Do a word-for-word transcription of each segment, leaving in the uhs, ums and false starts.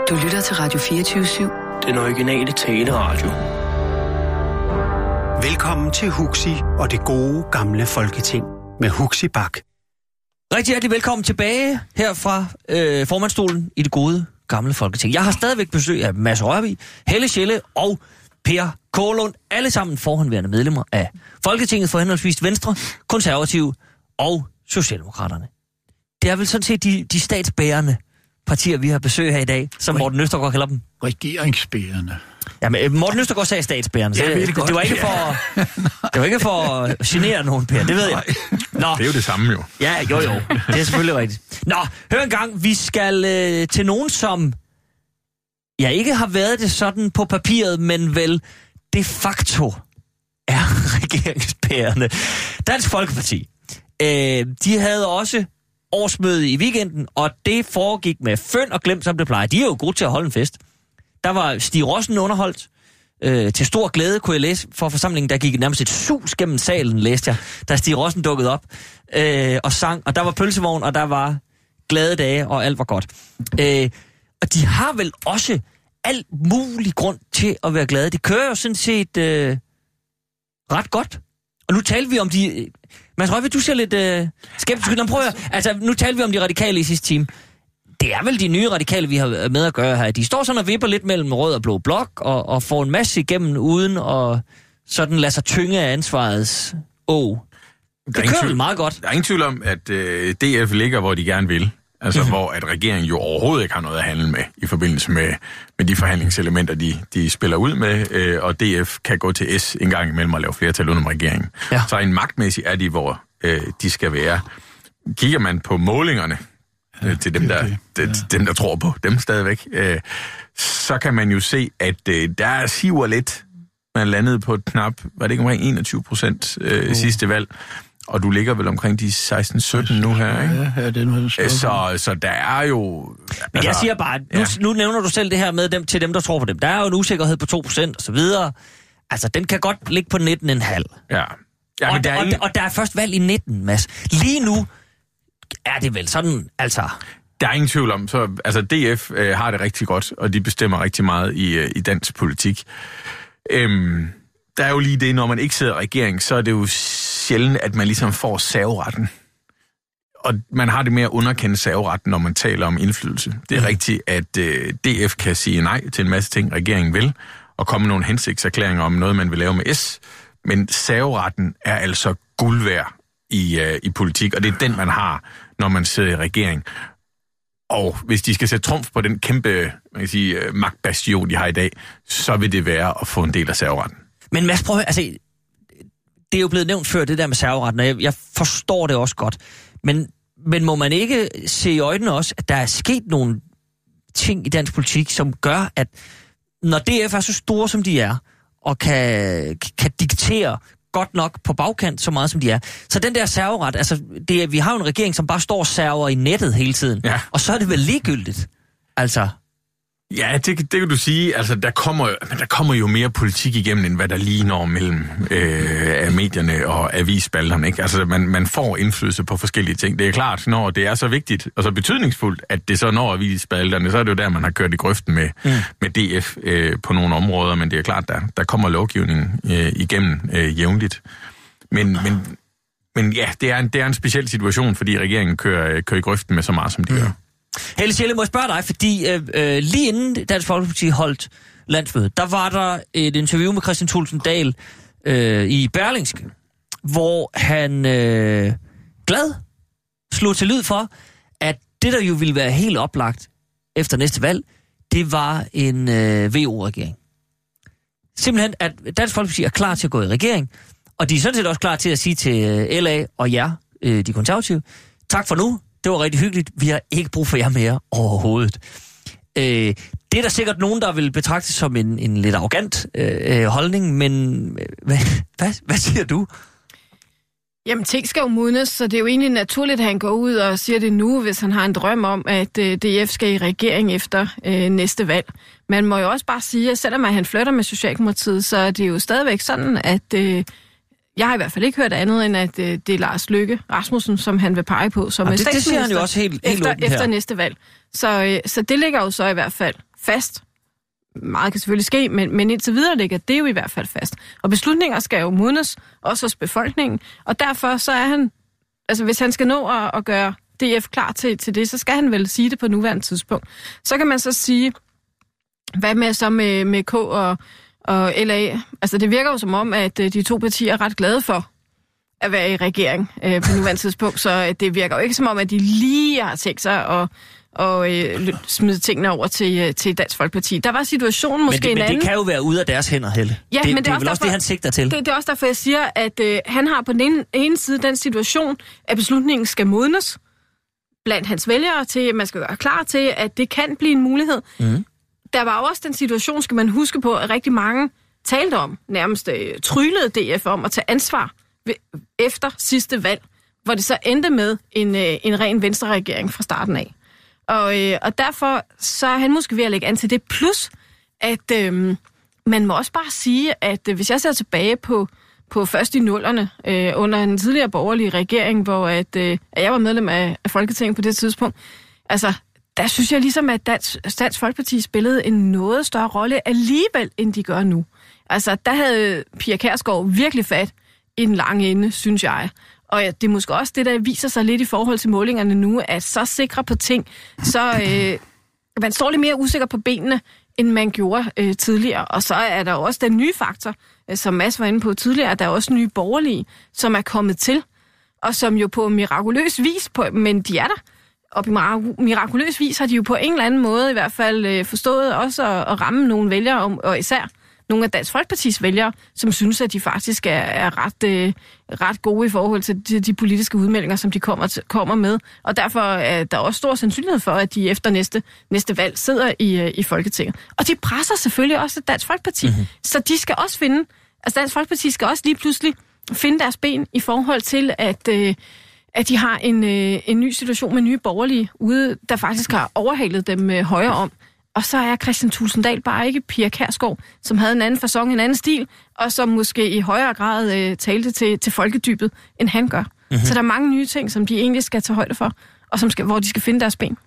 Du lytter til Radio fireogtyve syv. Den originale taleradio. Velkommen til Huxi og det gode gamle folketing med Huxi Bak. Rigtig hjertelig velkommen tilbage her fra øh, formandstolen i det gode gamle folketing. Jeg har stadigvæk besøg af Mads Rørvig, Helle Schelle og Per Kålund. Alle sammen forhåndværende medlemmer af Folketinget for henholdsvis Venstre, Konservative og Socialdemokraterne. Det er vel sådan set de, de statsbærende partier, vi har besøg her i dag, som Morten Østergaard kalder dem. Regeringsbærende. Ja, men Morten Østergaard sagde statsbærende. Jeg ved det, det, det var ikke for det var ikke for at genere nogen, Per. Det ved jeg. Nå. Det er jo det samme jo. Ja, jo jo. Det er selvfølgelig rigtigt. Nå, hør en gang. Vi skal øh, til nogen, som ja, ikke har været det sådan på papiret, men vel de facto er regeringsbærende. Dansk Folkeparti. Øh, de havde også årsmøde i weekenden, og det foregik med fynd og glem, som det plejer. De er jo gode til at holde en fest. Der var Stig Rossen underholdt. Øh, til stor glæde kunne jeg læse for forsamlingen, der gik nærmest et sus gennem salen, læste jeg, da Stig Rossen dukkede op øh, og sang. Og der var pølsevogn, og der var glade dage, og alt var godt. Øh, og de har vel også alt mulig grund til at være glade. De kører jo sådan set øh, ret godt. Og nu taler vi om de... Mads Røgve, du ser lidt øh, skeptisk. Nå, prøv at, altså, nu taler vi om de radikale i sidste time. Det er vel de nye radikale, vi har med at gøre her. De står sådan og vipper lidt mellem rød og blå blok, og, og får en masse igennem, uden at sådan lade sig tynge af ansvarets å. Det kører vel meget godt. Der er ingen tvivl om, at øh, D F ligger, hvor de gerne vil. Altså, mm-hmm. hvor at regeringen jo overhovedet ikke har noget at handle med, i forbindelse med, med de forhandlingselementer, de, de spiller ud med, øh, og D F kan gå til S en gang imellem og lave flertal uden om regeringen. Ja. Så en magtmæssig er de, hvor øh, de skal være. Kigger man på målingerne, ja, til dem, der, det, ja. dem, der tror på dem stadigvæk, øh, så kan man jo se, at øh, der siver lidt. Man landede på et knap, var det ikke omkring enogtyve procent øh, oh. sidste valg, og du ligger vel omkring de seksten sytten nu her, ikke? Ja, ja, det er noget, så, så der er jo... Men altså, jeg siger bare, nu, ja. nu nævner du selv det her med dem, til dem, der tror på dem. Der er jo en usikkerhed på to procent og så videre. Altså, den kan godt ligge på nitten komma fem. Ja. Ja, og, der og, ingen... og der er først valg i nitten, Mads. Lige nu er det vel sådan, altså... Der er ingen tvivl om, så altså D F øh, har det rigtig godt, og de bestemmer rigtig meget i, øh, i dansk politik. Øhm, der er jo lige det, når man ikke sidder i regering, så er det jo sjældent, at man ligesom får serveretten. Og man har det med at underkende serveretten, når man taler om indflydelse. Det er mm. rigtigt, at øh, D F kan sige nej til en masse ting, regeringen vil, og komme med nogle hensigtserklæringer om noget, man vil lave med S. Men serveretten er altså guld værd i, øh, i politik, og det er den, man har, når man sidder i regering. Og hvis de skal sætte trumf på den kæmpe man kan sige, magtbastion, de har i dag, så vil det være at få en del af serveretten. Men Mads, prøv at høre, altså, det er jo blevet nævnt før, det der med serveretten, og jeg, jeg forstår det også godt. Men, men må man ikke se i øjnene også, at der er sket nogle ting i dansk politik, som gør, at når D F er så store, som de er, og kan, kan diktere godt nok på bagkant, så meget som de er. Så den der serveret, altså, det er, vi har jo en regering, som bare står og server i nettet hele tiden. Ja. Og så er det vel ligegyldigt. Altså... Ja, det, det kan du sige. Altså, der kommer, der kommer jo mere politik igennem, end hvad der lige når mellem øh, af medierne og avisspalterne, ikke? Altså, man, man får indflydelse på forskellige ting. Det er klart, når det er så vigtigt og så betydningsfuldt, at det så når avisspalterne, så er det jo der, man har kørt i grøften med, mm. med D F øh, på nogle områder, men det er klart, der, der kommer lovgivningen øh, igennem øh, jævnligt. Men, men, men ja, det er, en, det er en speciel situation, fordi regeringen kører, kører i grøften med så meget, som de mm. gør. Helle Schelle, må jeg spørge dig, fordi øh, øh, lige inden Dansk Folkeparti holdt landsmøde, der var der et interview med Kristian Thulesen Dahl øh, i Berlingske, hvor han øh, glad slog til lyd for, at det, der jo ville være helt oplagt efter næste valg, det var en øh, V O-regering. Simpelthen, at Dansk Folkeparti er klar til at gå i regering, og de er sådan set også klar til at sige til øh, L A og jer, øh, de konservative, tak for nu. Det var rigtig hyggeligt. Vi har ikke brug for jer mere overhovedet. Øh, det er der sikkert nogen, der vil betragte som en, en lidt arrogant øh, holdning, men hvad, hvad, hvad siger du? Jamen, ting skal jo modnes, så det er jo egentlig naturligt, at han går ud og siger det nu, hvis han har en drøm om, at øh, D F skal i regering efter øh, næste valg. Man må jo også bare sige, at selvom han flytter med Socialdemokratiet, så er det jo stadigvæk sådan, at... Øh, Jeg har i hvert fald ikke hørt andet, end at øh, det er Lars Løkke Rasmussen, som han vil pege på som det, det siger han jo også helt, helt efter, åbent efter her. næste valg. Så, øh, så det ligger jo så i hvert fald fast. Meget kan selvfølgelig ske, men, men indtil videre ligger det jo i hvert fald fast. Og beslutninger skal jo modnes, også hos befolkningen, og derfor så er han, altså hvis han skal nå at, at gøre D F klar til, til det, så skal han vel sige det på nuværende tidspunkt. Så kan man så sige, hvad med så med, med K og, og L A? Altså det virker jo som om, at de to partier er ret glade for at være i regering øh, på nuværende tidspunkt, så det virker jo ikke som om, at de lige har tænkt sig at og øh, smide tingene over til, øh, til Dansk Folkeparti. Der var situationen måske men det, en men anden. Men det kan jo være ude af deres hænder, Helle. Ja, det, men det, det er, er vel også derfor, det, han sigter til. Det, det er også derfor, jeg siger, at øh, han har på den ene, ene side den situation, at beslutningen skal modnes blandt hans vælgere til, at man skal gøre klar til, at det kan blive en mulighed. Mm. Der var også den situation, skal man huske på, at rigtig mange talte om, nærmest øh, tryllede D F om at tage ansvar ved, efter sidste valg, hvor det så endte med en, øh, en ren venstreregering fra starten af. Og, øh, og derfor så er han måske ved at lægge an til det. Plus, at øh, man må også bare sige, at øh, hvis jeg ser tilbage på, på først i nullerne, øh, under en tidligere borgerlige regering, hvor at, øh, at jeg var medlem af, af Folketinget på det tidspunkt, altså, der synes jeg ligesom, at Dansk, Dansk Folkeparti spillede en noget større rolle alligevel, end de gør nu. Altså, der havde Pia Kjærsgaard virkelig fat i den lange ende, synes jeg. Og det er måske også det, der viser sig lidt i forhold til målingerne nu, at så sikre på ting, så øh, man står lidt mere usikker på benene, end man gjorde øh, tidligere. Og så er der også den nye faktor, øh, som Mads var inde på tidligere, at der er også nye borgerlige, som er kommet til, og som jo på mirakuløs vis, på, men de er der, og på mirakuløs vis har de jo på en eller anden måde i hvert fald øh, forstået også at, at ramme nogle vælgere, om, og især nogle af Dansk Folkepartis vælgere, som synes, at de faktisk er, er ret, øh, ret gode i forhold til de, de politiske udmeldinger, som de kommer, til, kommer med. Og derfor er der også stor sandsynlighed for, at de efter næste, næste valg sidder i, øh, i Folketinget. Og de presser selvfølgelig også Dansk Folkeparti. Mm-hmm. Så de skal også finde, altså Dansk Folkeparti skal også lige pludselig finde deres ben i forhold til, at, øh, at de har en, øh, en ny situation med nye borgerlige ude, der faktisk har overhalet dem øh, højere om. Og så er Kristian Thulesen Dahl bare ikke Pia Kjærsgaard, som havde en anden facon, en anden stil, og som måske i højere grad øh, talte til, til folkedybet, end han gør. Mm-hmm. Så der er mange nye ting, som de egentlig skal tage højde for, og som skal, hvor de skal finde deres ben.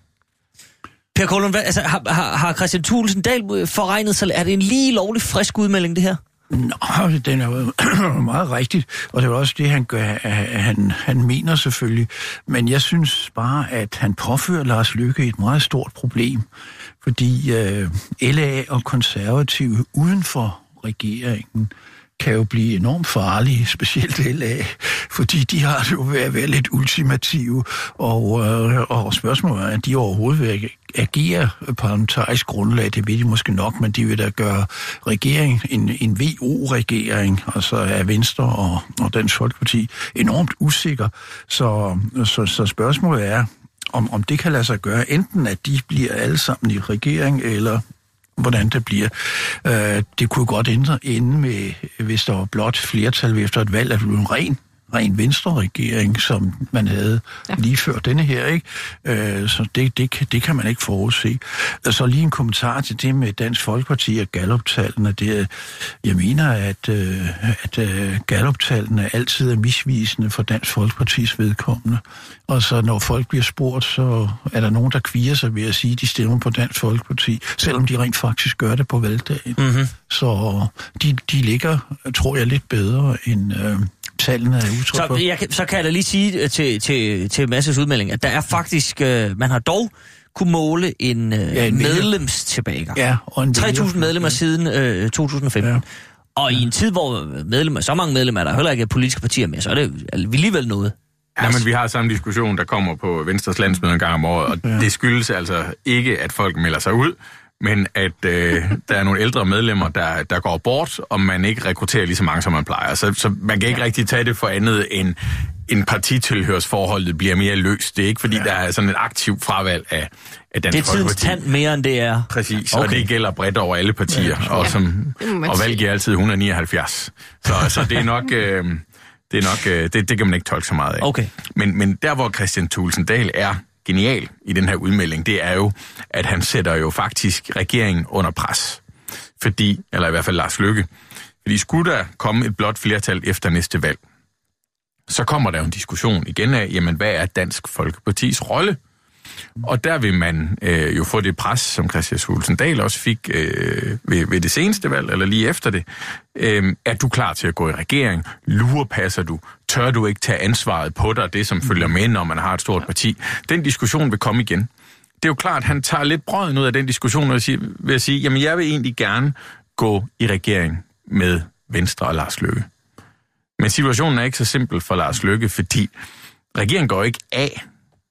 Per Kålund, altså, har, har, har Kristian Thulesen Dahl forregnet sig? Er det en lige lovlig frisk udmelding, det her? Nå, den er jo meget rigtigt, og det er også det, han gør, han, han mener selvfølgelig. Men jeg synes bare, at han påfører Lars Løkke et meget stort problem, fordi øh, L A og konservative uden for regeringen kan jo blive enormt farlige, specielt L A, fordi de har jo været at være lidt ultimative, og, øh, og spørgsmålet er, at de overhovedet vil agere parlamentarisk grundlag, det ved de måske nok, men de vil da gøre regering, en, en V O-regering, altså af Venstre og, og Dansk Folkeparti, enormt usikker. Så, så, så spørgsmålet er, om, om det kan lade sig gøre, enten at de bliver alle sammen i regering, eller hvordan det bliver. Øh, det kunne godt ende, ende med, hvis der var blot flertal efter et valg, at det blev en ren, ren venstre-regering, som man havde ja. lige før denne her, ikke? Øh, så det, det, det kan man ikke forudse. Så lige en kommentar til det med Dansk Folkeparti og Gallup-tallene. Det, jeg mener, at, at Gallup-tallene altid er misvisende for Dansk Folkepartis vedkommende. Og så når folk bliver spurgt, så er der nogen, der kvier sig ved at sige, at de stemmer på Dansk Folkeparti, selvom de rent faktisk gør det på valgdagen. Mm-hmm. Så de, de ligger, tror jeg, lidt bedre end øh, tallene er udtryk så, for. Jeg, så kan jeg da lige sige til, til, til Masses udmelding, at der er faktisk, øh, man har dog kunne måle en, øh, ja, en medlemstilbagegang. Ja, tre tusind medlemmer ja. siden øh, to tusind og femten. Ja. Og i en tid, hvor medlemmer, så mange medlemmer, der heller ikke er politiske partier mere, så er det alligevel noget. Ja, men vi har samme diskussion, der kommer på Venstres landsmøde en gang om året, og ja. det skyldes altså ikke, at folk melder sig ud, men at øh, der er nogle ældre medlemmer, der, der går bort, og man ikke rekrutterer lige så mange, som man plejer. Så, så man kan ikke ja. rigtig tage det for andet end en partitilhørsforholdet bliver mere løst. Det er ikke, fordi ja. der er sådan et aktivt fravalg af, af Dansk Folkeparti. Det er tidens tand mere, end det er. Præcis, okay. Og det gælder bredt over alle partier, ja. og, som, og valg giver altid et hundrede og nioghalvfjerds. Så, så det er nok... Øh, Det er nok, det, det kan man ikke tolke så meget af. Okay. Men, men der, hvor Kristian Thulesen Dahl er genial i den her udmelding, det er jo, at han sætter jo faktisk regeringen under pres. Fordi, eller i hvert fald Lars Løkke, fordi skulle der komme et blot flertal efter næste valg, så kommer der jo en diskussion igen af, jamen hvad er Dansk Folkepartis rolle? Og der vil man øh, jo få det pres, som Kristian Thulesen Dahl også fik øh, ved, ved det seneste valg, eller lige efter det. Øh, er du klar til at gå i regering? Lurepasser du? Tør du ikke tage ansvaret på dig, det som følger med, når man har et stort parti? Den diskussion vil komme igen. Det er jo klart, at han tager lidt brøden ud af den diskussion, og vil at sige, jamen jeg vil egentlig gerne gå i regering med Venstre og Lars Løkke. Men situationen er ikke så simpel for Lars Løkke, fordi regeringen går ikke af.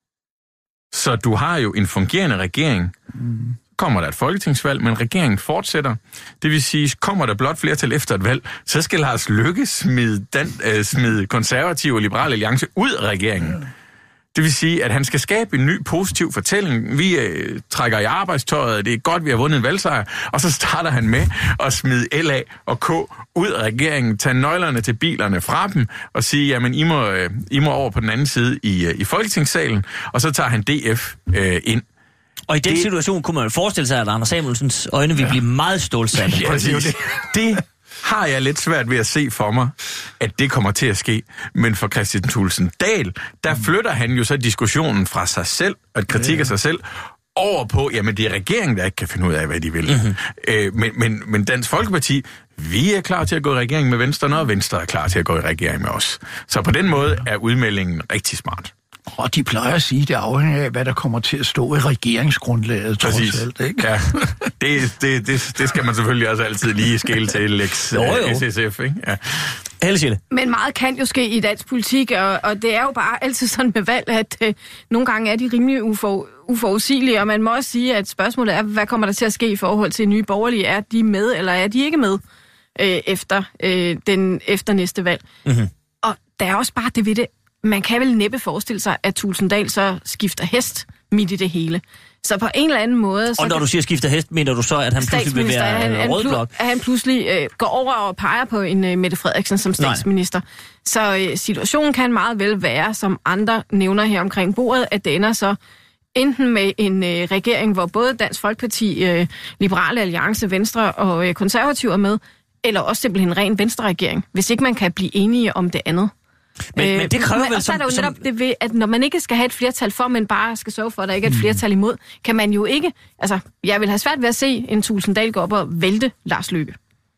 Så du har jo en fungerende regering. Kommer der et folketingsvalg, men regeringen fortsætter. Det vil sige, kommer der blot flertal efter et valg, så skal Lars Løkke smide, dan, øh, smide konservative og liberale alliance ud af regeringen. Det vil sige, at han skal skabe en ny positiv fortælling. Vi øh, trækker i arbejdstøjet, det er godt, vi har vundet en valgsejr, og så starter han med at smide L A og K ud af regeringen, tage nøglerne til bilerne fra dem, og sige, jamen I må, øh, I må over på den anden side i, øh, i Folketingssalen, og så tager han D F øh, ind. Og i den det, situation kunne man jo forestille sig, at Anders Samuelsens øjne ville blive meget stålsatte. Ja, præcis. Det, det har jeg lidt svært ved at se for mig, at det kommer til at ske. Men for Kristian Thulesen Dahl, der flytter han jo så diskussionen fra sig selv, og kritik af sig selv, over på, jamen det er regeringen, der ikke kan finde ud af, hvad de vil. Mm-hmm. Øh, men, men, men Dansk Folkeparti, vi er klar til at gå i regering med Venstre, når Venstre er klar til at gå i regering med os. Så på den måde er udmeldingen rigtig smart. Og de plejer at sige, at det afhænger af, hvad der kommer til at stå i regeringsgrundlaget, trods alt, ikke? Ja, det, det, det, det skal man selvfølgelig også altid lige skille til, Lex S S F, ikke? Ja. Helle. Men meget kan jo ske i dansk politik, og, og det er jo bare altid sådan med valg, at øh, nogle gange er de rimelig ufor, uforudsigelige, og man må også sige, at spørgsmålet er, hvad kommer der til at ske i forhold til Nye Borgerlige? Er de med, eller er de ikke med øh, efter, øh, den, efter næste valg? Mm-hmm. Og der er også bare det ved det, man kan vel næppe forestille sig, at Thulesen Dahl så skifter hest midt i det hele. Så på en eller anden måde... Så og når du siger skifter hest, mener du så, at han pludselig vil være han, han rød blok? At han pludselig øh, går over og peger på en øh, Mette Frederiksen som statsminister. Nej. Så øh, situationen kan meget vel være, som andre nævner her omkring bordet, at det ender så enten med en øh, regering, hvor både Dansk Folkeparti, øh, Liberale Alliance, Venstre og øh, Konservative er med, eller også simpelthen en ren Venstre-regering, hvis ikke man kan blive enige om det andet. Men, øh, men det kræver men, vel og så er der jo som, netop det ved, at når man ikke skal have et flertal for, men bare skal sørge for, at der ikke er et flertal imod, kan man jo ikke... Altså, jeg vil have svært ved at se en Thulesen Dahl gå op og vælte Lars Løkke.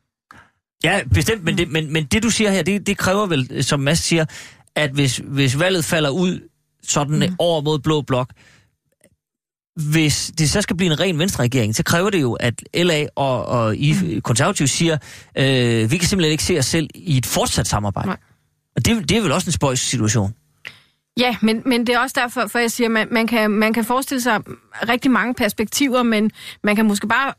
Ja, bestemt, men det, men, men det du siger her, det, det kræver vel, som Mads siger, at hvis, hvis valget falder ud sådan mm. over mod blå blok, hvis det så skal blive en ren venstreregering, så kræver det jo, at L A og, og I konservative siger, øh, vi kan simpelthen ikke se os selv i et fortsat samarbejde. Nej. Og det, det er vel også en spøjs situation? Ja, men, men det er også derfor, for jeg siger, at man, man, kan, man kan forestille sig rigtig mange perspektiver, men man kan måske bare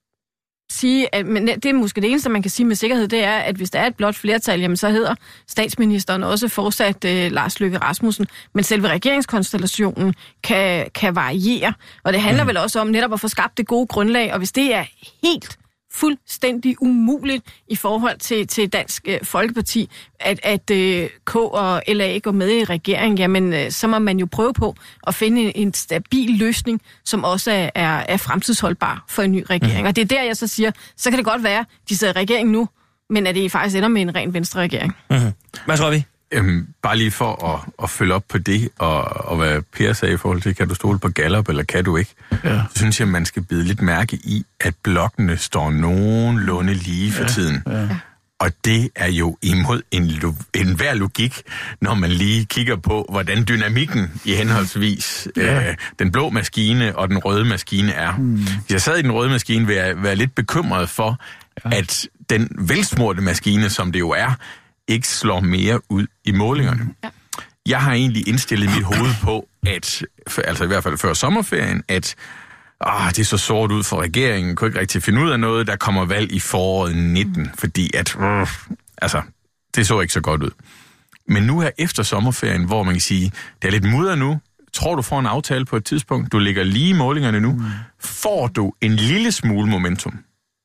sige, at men det er måske det eneste, man kan sige med sikkerhed, det er, at hvis der er et blot flertal, jamen så hedder statsministeren også fortsat øh, Lars Løkke Rasmussen, men selve regeringskonstellationen kan, kan variere, og det handler mm. vel også om netop at få skabt det gode grundlag, og hvis det er helt fuldstændig umuligt i forhold til, til Dansk øh, Folkeparti, at, at øh, K og L A går med i regeringen, jamen øh, så må man jo prøve på at finde en, en stabil løsning, som også er, er, er fremtidsholdbar for en ny regering. Mm. Og det er der, jeg så siger, så kan det godt være, de sidder i regeringen nu, men at det faktisk ender med en ren venstre-regering. Mm-hmm. Hvad tror vi? Øhm, bare lige for at, at følge op på det, og, og hvad Per sagde i forhold til, kan du stole på Gallup, eller kan du ikke? Ja. Så synes jeg, man skal bide lidt mærke i, at blokkene står nogenlunde lige for ja. tiden. Ja. Og det er jo imod en, en hver logik, når man lige kigger på, hvordan dynamikken i henholdsvis ja. øh, den blå maskine og den røde maskine er. Hmm. Hvis jeg sad i den røde maskine, vil jeg være lidt bekymret for, ja. at den velsmurte maskine, som det jo er, ikke slår mere ud i målingerne. Ja. Jeg har egentlig indstillet mit hoved på, at, altså i hvert fald før sommerferien, at ah, det er så sort ud for regeringen, kunne ikke rigtig finde ud af noget, der kommer valg i foråret nitten, fordi at, uh, altså, det så ikke så godt ud. Men nu her efter sommerferien, hvor man kan sige, det er lidt mudder nu, tror du får en aftale på et tidspunkt, du ligger lige i målingerne nu, mm. får du en lille smule momentum,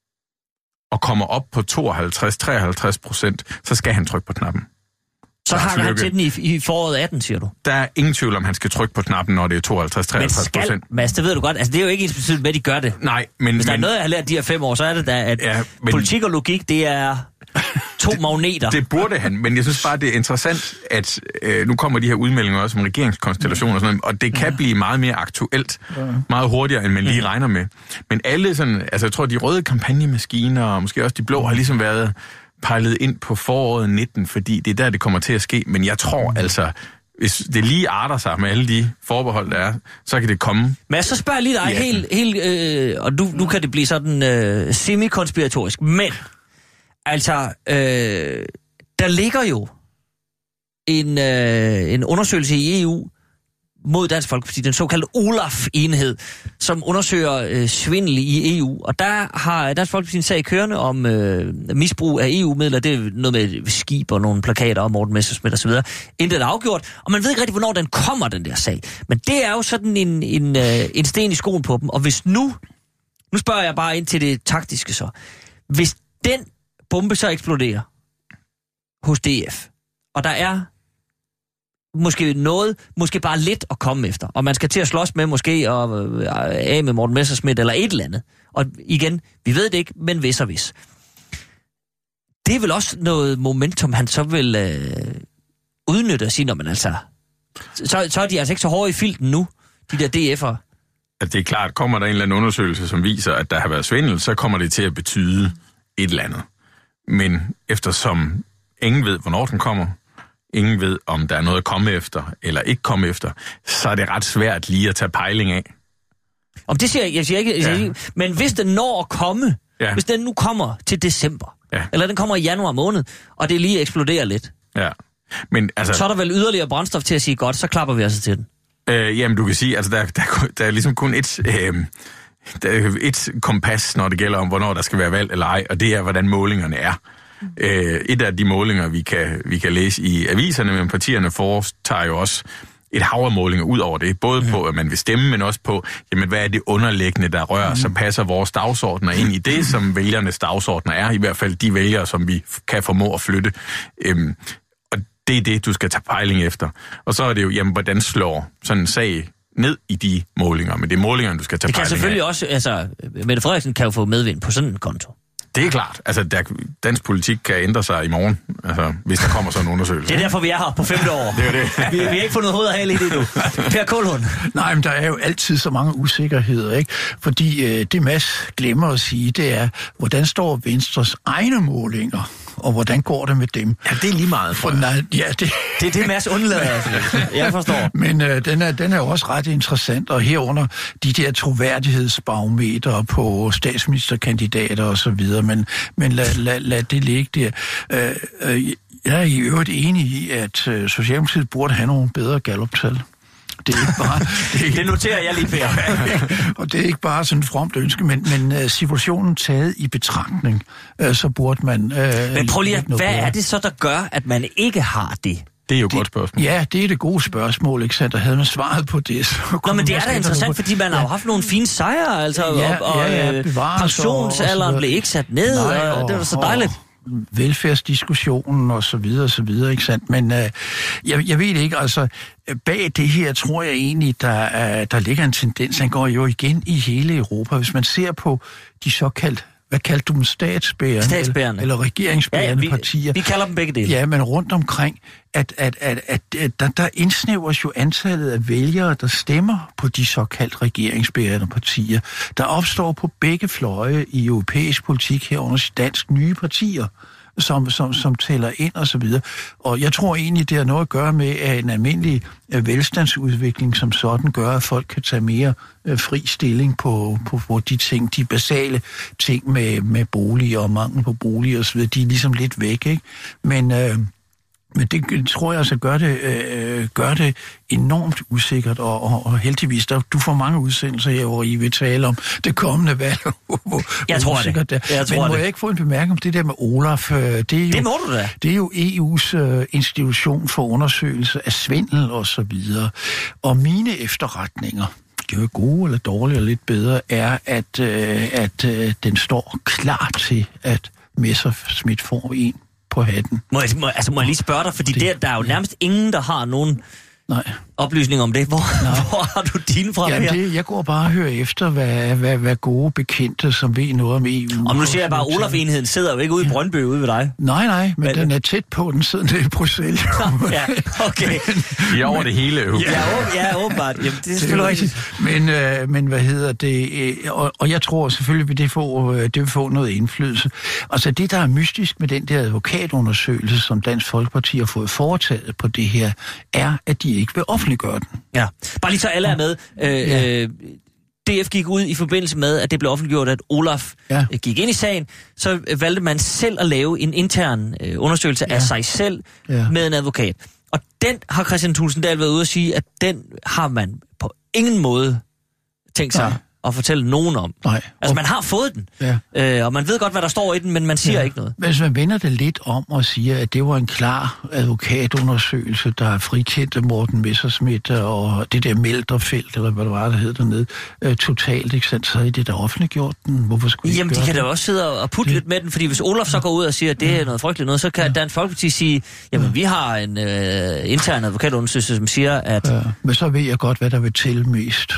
og kommer op på tooghalvtreds til treoghalvtreds procent, så skal han trykke på knappen. Så har han til den i, i foråret atten, siger du? Der er ingen tvivl om, han skal trykke på knappen, når det er tooghalvtreds til treoghalvtreds procent. Men skal, Mads, det ved du godt. Altså, det er jo ikke ens betydning, hvad de gør det. Nej, men... Hvis der men, er noget, jeg har lært de her fem år, så er det da, at ja, men, politik og logik, det er To magneter. Det burde han, men jeg synes bare, det er interessant, at øh, nu kommer de her udmeldinger også om regeringskonstellationer og sådan noget, og det kan blive meget mere aktuelt, meget hurtigere, end man lige regner med. Men alle sådan, altså jeg tror, de røde kampagnemaskiner, og måske også de blå, har ligesom været pejlet ind på foråret nitten, fordi det er der, det kommer til at ske. Men jeg tror altså, hvis det lige arter sig med alle de forbehold, der er, så kan det komme. Men jeg så spørger jeg lige dig, Ja. helt, helt øh, og nu, nu kan det blive sådan øh, semi-konspiratorisk, men altså, øh, der ligger jo en, øh, en undersøgelse i E U mod Dansk Folkeparti, den såkaldte OLAF-enhed, som undersøger øh, svindel i E U. Og der har Dansk Folkeparti en sag kørende om øh, misbrug af E U-midler. Det er noget med skib og nogle plakater om Morten Messerschmidt osv. Intet er afgjort, og man ved ikke rigtig, hvornår den kommer, den der sag. Men det er jo sådan en, en, øh, en sten i skoen på dem. Og hvis nu, nu spørger jeg bare ind til det taktiske så. Hvis den bombe så eksploderer hos D F, og der er måske noget, måske bare lidt at komme efter, og man skal til at slås med måske og øh, af med Morten Messerschmidt eller et eller andet. Og igen, vi ved det ikke, men hvis og hvis. Det er vel også noget momentum, han så vil øh, udnytte og sige, når man altså... Så, så er de altså ikke så hårde i filten nu, de der D F'ere. At det er klart, kommer der en eller anden undersøgelse, som viser, at der har været svindel, så kommer det til at betyde et eller andet. Men eftersom ingen ved, hvornår den kommer, ingen ved, om der er noget at komme efter, eller ikke komme efter, så er det ret svært lige at tage pejling af. Om det siger jeg, jeg siger ikke, jeg siger Ja. ikke, men hvis den når at komme, Ja. hvis den nu kommer til december, Ja. eller den kommer i januar måned, og det lige eksploderer lidt, Ja. Men altså... så er der vel yderligere brændstof til at sige, godt, så klapper vi altså til den. Øh, jamen, du kan sige, altså der, der, der er ligesom kun et, øh, der er et kompas, når det gælder om, hvornår der skal være valg eller ej, og det er, hvordan målingerne er. Øh, et af de målinger, vi kan, vi kan læse i aviserne, men partierne foretager jo også et hav af målinger ud over det. Både på, at man vil stemme, men også på, jamen, hvad er det underliggende, der rører, så passer vores dagsordner ind i det, som vælgernes dagsordner er. I hvert fald de vælgere, som vi kan formå at flytte. Øhm, og det er det, du skal tage pejling efter. Og så er det jo, jamen, hvordan slår sådan en sag ned i de målinger. Men det er målingerne, du skal tage Det kan pejling af. selvfølgelig også, altså, Mette Frederiksen kan jo få medvind på sådan en konto. Det er klart. Altså, der, dansk politik kan ændre sig i morgen, altså, hvis der kommer sådan en undersøgelse. Det er derfor, vi er her på femte år. Det er det. vi, vi har ikke fundet hoved og hale i det endnu. Per Kålund. Nej, men der er jo altid så mange usikkerheder, ikke? Fordi øh, det Mads glemmer at sige, det er, hvordan står Venstres egne målinger, og hvordan går det med dem? Ja, det er lige meget. For, nej, ja, det... Det er det, Mads undlader. Altså. Jeg forstår. Men øh, den, er, den er jo også ret interessant, og herunder de der troværdighedsbarometer på statsministerkandidater og så videre, men, men lad, lad, lad det ligge der. Øh, øh, jeg er i øvrigt enig i, at øh, Socialdemokratiet burde have nogle bedre Gallup-tal. Det er ikke bare... Det, er ikke, Det noterer jeg lige, Per. og det er ikke bare sådan et fromt ønske, men, men uh, situationen taget i betragtning, uh, så burde man... Uh, Men prøv lige, at, lægge noget hvad bedre. er det så, der gør, at man ikke har det? Det er jo et godt spørgsmål. Ja, det er det gode spørgsmål, ikke sandt? Der havde man svaret på det. Så Nå, men det er måske da interessant, på- fordi man har jo haft nogle fine sejre, altså, Ja, og, og ja, ja, øh, bevarelser og- og så pensionsalderen videre. blev ikke sat ned, Nej, og, og det var så dejligt. Og velfærdsdiskussionen og så videre og så videre, ikke sandt? Men øh, jeg, jeg ved ikke, altså bag det her tror jeg egentlig, der, øh, der ligger en tendens, han går jo igen i hele Europa. Hvis man ser på de såkaldt, hvad kaldte du dem, statsbærende? Statsbærende. Eller, eller regeringsbærende Ja, vi, partier. vi kalder dem begge dele. Ja, men rundt omkring, at, at, at, at, at der, der indsnævres jo antallet af vælgere, der stemmer på de såkaldt regeringsbærende partier. Der opstår på begge fløje i europæisk politik herunder dansk nye partier, som, som, som tæller ind og så videre. Og jeg tror egentlig, det har noget at gøre med, at en almindelig øh, velstandsudvikling som sådan gør, at folk kan tage mere øh, fri stilling på, på, på de ting, de basale ting med, med boliger og mangel på boliger og så videre. De er ligesom lidt væk, ikke? Men... Øh, Men det tror jeg altså gør det, øh, gør det enormt usikkert, og, og, og heldigvis, der, du får mange udsendelser her, hvor I vil tale om det kommende valg. hvor, Jeg tror usikkert det. Jeg tror Men må det. jeg ikke få en bemærkning om det der med Olaf? Øh, det, er jo, Det må du da. det er jo E U's øh, institution for undersøgelse af svindel og så videre. Og mine efterretninger, det er jo gode eller dårlige eller lidt bedre, er, at, øh, at øh, den står klar til, at Messerschmidt får en på hatten. Må jeg, må, altså, må jeg lige spørge dig, fordi det, der, der er jo nærmest ingen, der har nogen Nej. oplysning om det. Hvor, hvor har du dine fra Jamen, her? det, jeg går bare og hører efter, hvad, hvad, hvad gode bekendte, som ved noget om E U. Og nu siger jeg bare, at Olaf-enheden sidder jo ikke ude i Brøndby ude ved dig. Nej, nej, men Men- den er tæt på, den sidder nede i Bruxelles. Ja, okay. I er over det hele. Jo. Ja, åb- ja åbenbart. Jamen, det er selvfølgelig rigtigt. Men, øh, men hvad hedder det? Øh, og, og jeg tror selvfølgelig, at det, får, øh, det vil få noget indflydelse. Altså det, der er mystisk med den der advokatundersøgelse, som Dansk Folkeparti har fået foretaget på det her, er, at de ikke vil offentliggøre den. Ja. Bare lige så alle er med. Øh, Ja. øh, D F gik ud i forbindelse med, at det blev offentliggjort, at Olaf Ja. øh, gik ind i sagen. Så øh, valgte man selv at lave en intern øh, undersøgelse ja. af sig selv Ja. med en advokat. Og den har Christian Thulesen Dahl været ude at sige, at den har man på ingen måde tænkt sig Nej. at fortælle nogen om. Nej. Altså man har fået den, Ja. øh, og man ved godt, hvad der står i den, men man siger Ja. ikke noget. Hvis man vender det lidt om og siger, at det var en klar advokatundersøgelse, der frikendte Morten Messerschmidt og det der Melderfelt, eller hvad det var, der hed dernede, øh, totalt, ikke sandt? Så havde det der offentliggjort den. Hvorfor skulle I Jamen, ikke de gøre kan da det? også sidde og putte lidt med den, fordi hvis Olaf så går ud og siger, at det er noget frygteligt noget, så kan Dansk Folkeparti sige, jamen, vi har en øh, intern advokatundersøgelse, som siger, at... Ja, men så ved jeg godt, hvad der vil tælle mest.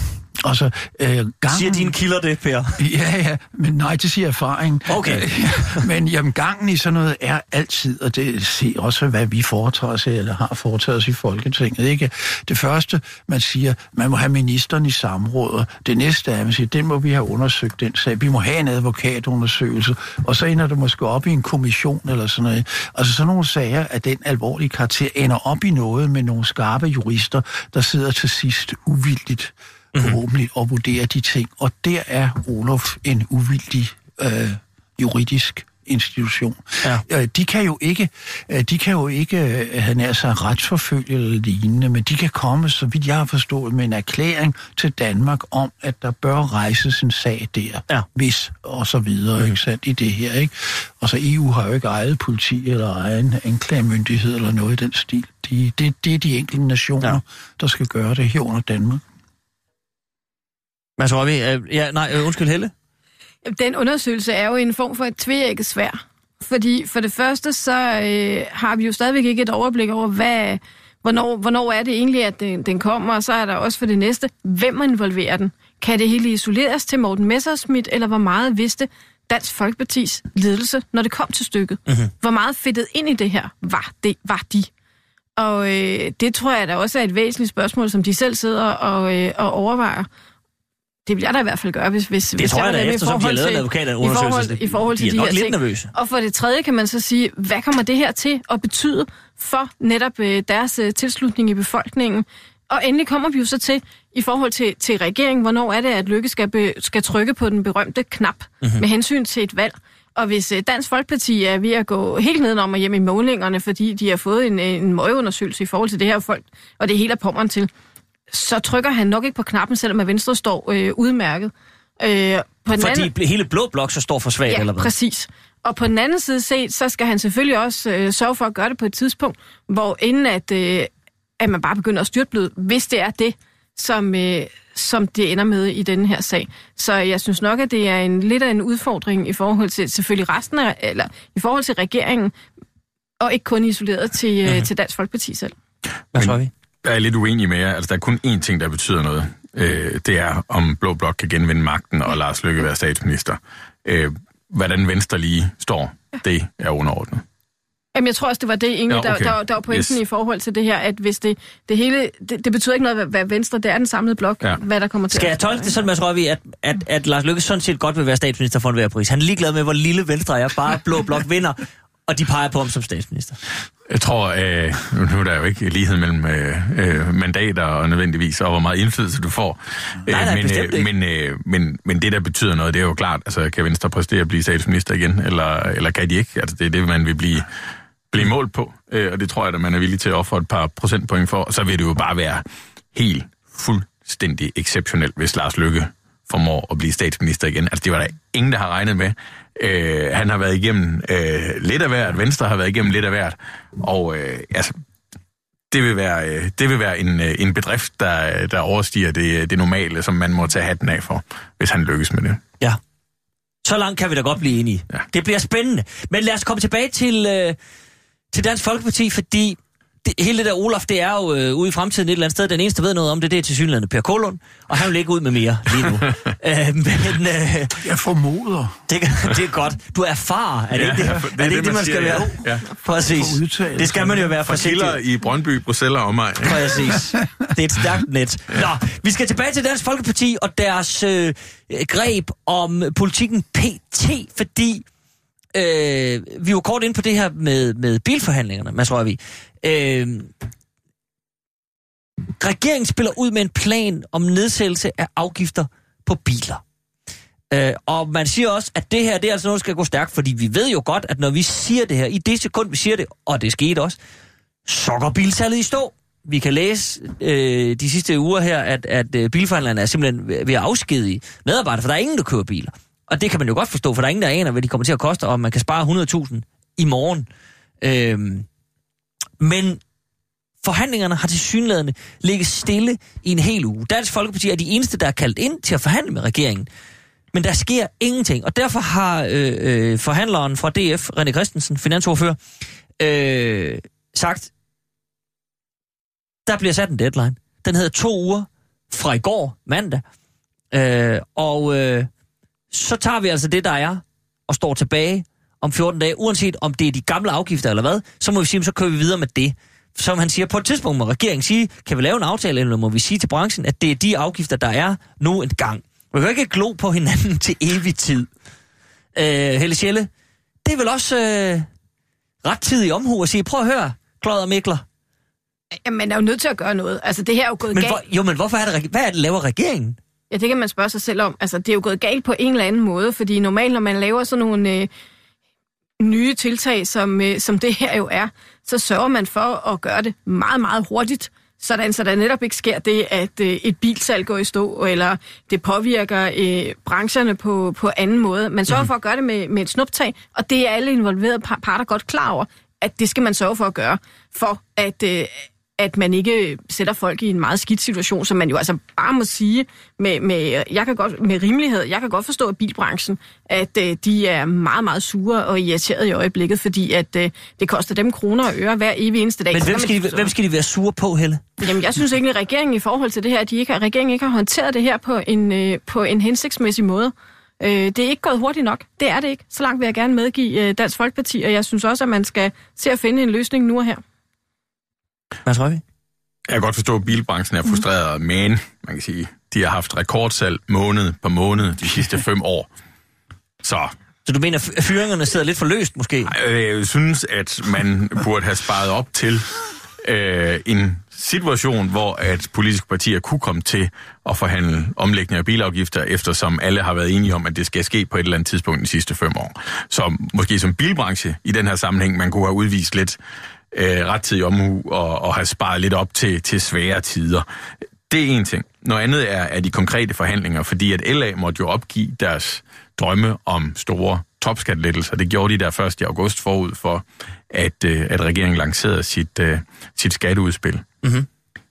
Og så, øh, gangen... Siger dine kilder det, Per? Ja, ja, men nej, det siger erfaring. Okay. Øh, ja, men jamen, gangen i sådan noget er altid, og det ser også, hvad vi foretager os, eller har foretaget os i Folketinget, ikke? Det første, man siger, man må have ministeren i samråd. Det næste er, at man siger, den må vi have undersøgt, den sag. Vi må have en advokatundersøgelse, og så ender det måske op i en kommission, eller sådan noget. Altså sådan nogle sager af den alvorlige karakter ender op i noget med nogle skarpe jurister, der sidder til sidst uvildigt forhåbentlig og vurdere de ting. Og der er Olaf en uvildig øh, juridisk institution. Ja. Øh, de kan jo ikke, øh, de kan jo ikke, øh, han er så retsforfølge eller lignende, men de kan komme, så vidt jeg har forstået, med en erklæring til Danmark om, at der bør rejses en sag der, Ja. hvis og så videre, mm. ikke sandt, i det her, ikke? Og så E U har jo ikke eget politi eller egen anklagemyndighed eller noget i den stil. De, det, det er de enkelte nationer, Ja. der skal gøre det her under Danmark. Hvad tror vi? Øh, ja, nej, øh, undskyld, Helle. Den undersøgelse er jo en form for et tveægget sværd. Fordi for det første, så øh, har vi jo stadigvæk ikke et overblik over, hvad, hvornår, hvornår er det egentlig, at den, den kommer. Og så er der også for det næste, hvem involverer den. Kan det hele isoleres til Morten Messerschmidt, eller hvor meget vidste Dansk Folkepartis ledelse, når det kom til stykket? Mm-hmm. Hvor meget fedtet ind i det her var, det, var de? Og øh, det tror jeg da også er et væsentligt spørgsmål, som de selv sidder og, øh, og overvejer. Det vil jeg da i hvert fald gøre, hvis, hvis, Det hvis tror jeg var da dem i efter, som de har forhold lavet en til- advokatundersøgelse. I forhold, i forhold til de er de, nok her lidt ting. nervøse. Og for det tredje kan man så sige, hvad kommer det her til at betyde for netop øh, deres øh, tilslutning i befolkningen? Og endelig kommer vi jo så til, i forhold til, til regeringen, hvornår er det, at Løkke skal, be, skal trykke på den berømte knap mm-hmm. med hensyn til et valg. Og hvis øh, Dansk Folkeparti er ved at gå helt nedenom og hjem i målingerne, fordi de har fået en, en møgeundersøgelse i forhold til det her folk, og det hele er pommeren til, så trykker han nok ikke på knappen, selvom at Venstre står øh, udmærket. Øh, på den Fordi anden... hele blå blok så står for svagt, Ja, eller hvad? præcis. Og på den anden side set, så skal han selvfølgelig også øh, sørge for at gøre det på et tidspunkt, hvor inden at, øh, at man bare begynder at styrtbløde, hvis det er det, som, øh, som det ender med i denne her sag. Så jeg synes nok, at det er en lidt af en udfordring i forhold til selvfølgelig resten af, eller i forhold til regeringen, og ikke kun isoleret til, øh, mm-hmm. til Dansk Folkeparti selv. Hvad tror vi? Jeg er lidt uenig med jer. Altså, der er kun én ting, der betyder noget. Øh, det er, om Blå Blok kan genvinde magten, og Lars Løkke være statsminister. Øh, hvordan Venstre lige står, det er underordnet. Jamen, jeg tror også, det var det egentlig, Ja, okay. der, der, der var pointen Yes. i forhold til det her, at hvis det, det hele, det, det betyder ikke noget, hvad, hvad Venstre, det er den samlede blok, Ja. hvad der kommer til. Skal jeg tolke det sådan, Mads Rørvig, at, at, at Lars Løkke sådan set godt vil være statsminister for enhver pris? Han er ligeglad med, hvor lille Venstre er, bare Blå Blok vinder, og de peger på ham som statsminister. Jeg tror, øh, nu er der jo ikke lighed mellem øh, øh, mandater og nødvendigvis, og hvor meget indflydelse du får. Nej, nej, men, bestemt ikke. men, øh, men, men det, der betyder noget, det er jo klart, altså kan Venstre præstere at blive statsminister igen, eller, eller kan de ikke? Altså det er det, man vil blive, blive målt på, øh, og det tror jeg, at man er villig til at ofre et par procentpoint for, og så vil det jo bare være helt fuldstændig exceptionelt, hvis Lars Løkke formår at blive statsminister igen. Altså det var der ingen, der har regnet med. Øh, han har været igennem øh, lidt af hvert, Venstre har været igennem lidt af hvert, og øh, altså, det vil være, øh, det vil være en, øh, en bedrift, der, der overstiger det, det normale, som man må tage hatten af for, hvis han lykkes med det. Ja. Så langt kan vi da godt blive enige. Ja. Det bliver spændende. Men lad os komme tilbage til, øh, til Dansk Folkeparti, fordi det, hele det der Olaf, det er jo øh, ude i fremtiden et eller andet sted. Den eneste, der ved noget om det, det er tilsyneladende Per Kålund, og han vil ikke ud med mere lige nu. øh, men, øh, Jeg formoder. Det, det er godt. Du er far, er det Ja, ikke det? ja, Er det det, er ikke det, det, man man skal siger, være? ja. Præcis. For udtalelse. Det skal man jo være Fra forsigtig. kilder i Brøndby, Bruxelles og omegn. Præcis. Det er et stærkt net. Nå, vi skal tilbage til Dansk Folkeparti og deres øh, greb om politikken P T, fordi øh, vi var kort inde på det her med, med bilforhandlingerne, Mads Rørvig. Øh, regeringen spiller ud med en plan om nedsættelse af afgifter på biler. Øh, og man siger også, at det her, det er altså noget, der skal gå stærkt, fordi vi ved jo godt, at når vi siger det her, i det sekund, vi siger det, og det skete også, så går bilsalget i stå. Vi kan læse øh, de sidste uger her, at, at øh, bilforhandlerne er simpelthen ved at afskedige medarbejdere, for der er ingen, der kører biler. Og det kan man jo godt forstå, for der er ingen, der aner, hvad de kommer til at koste, og man kan spare hundrede tusind i morgen. Øh, men forhandlingerne har tilsyneladende ligget stille i en hel uge. Dansk Folkeparti er de eneste, der er kaldt ind til at forhandle med regeringen. Men der sker ingenting, og derfor har øh, øh, forhandleren fra D F, René Christensen, finansordfører, øh, sagt, der bliver sat en deadline. Den hedder to uger fra i går, mandag. Øh, og øh, så tager vi altså det, der er, og står tilbage om fjorten dage, uanset om det er de gamle afgifter eller hvad, så må vi sige, så kører vi videre med det. Som han siger, på et tidspunkt må regeringen sige, kan vi lave en aftale, eller må vi sige til branchen, at det er de afgifter, der er nu en gang. Vi kan ikke glo på hinanden til evig tid. Øh, Helle Schelle, det er vel også øh, ret tid i omhu at sige, prøv at høre, Klod og Mikler. Jamen, man er jo nødt til at gøre noget. Altså, det her er jo gået men galt. hvor, jo, men hvorfor er det, hvad er det, laver regeringen? Ja, det kan man spørge sig selv om. Altså, det er jo gået galt på en eller anden måde, fordi normalt, når man laver sådan nogle øh, nye tiltag, som, øh, som det her jo er, så sørger man for at gøre det meget, meget hurtigt, sådan så der netop ikke sker det, at øh, et bilsalg går i stå, eller det påvirker øh, brancherne på, på anden måde. Man sørger mm. for at gøre det med, med et snuptag, og det er alle involverede parter godt klar over, at det skal man sørge for at gøre, for at, øh, at man ikke sætter folk i en meget skidt situation, som man jo altså bare må sige med, med, jeg kan godt, med rimelighed. Jeg kan godt forstå af bilbranchen, at øh, de er meget, meget sure og irriterede i øjeblikket, fordi at øh, det koster dem kroner og øre hver evig eneste dag. Men hvem skal, de, hvem skal de være sure på, Helle? Jamen, jeg synes egentlig, at regeringen i forhold til det her, at de ikke har, regeringen ikke har håndteret det her på en, øh, på en hensigtsmæssig måde. Øh, det er ikke gået hurtigt nok. Det er det ikke. Så langt vil jeg gerne medgive øh, Dansk Folkeparti, og jeg synes også, at man skal se at finde en løsning nu og her. Hvad tror vi? Jeg kan godt forstå, at bilbranchen er frustreret, mm. men man kan sige, de har haft rekordsalg måned på måned de sidste fem år. Så... Så du mener, at fyringerne sidder lidt for løst, måske? Jeg synes, at man burde have sparet op til øh, en situation, hvor at politiske partier kunne komme til at forhandle omlægning af bilafgifter, eftersom alle har været enige om, at det skal ske på et eller andet tidspunkt de sidste fem år. Så måske som bilbranche i den her sammenhæng, man kunne have udvist lidt øh, rettidig omhu og, og have sparet lidt op til, til svære tider. Det er en ting. Noget andet er, er de konkrete forhandlinger, fordi at L A måtte jo opgive deres drømme om store topskattelettelser. Det gjorde de der først i august forud for, at, øh, at regeringen lancerede sit, øh, sit skatteudspil. Mm-hmm.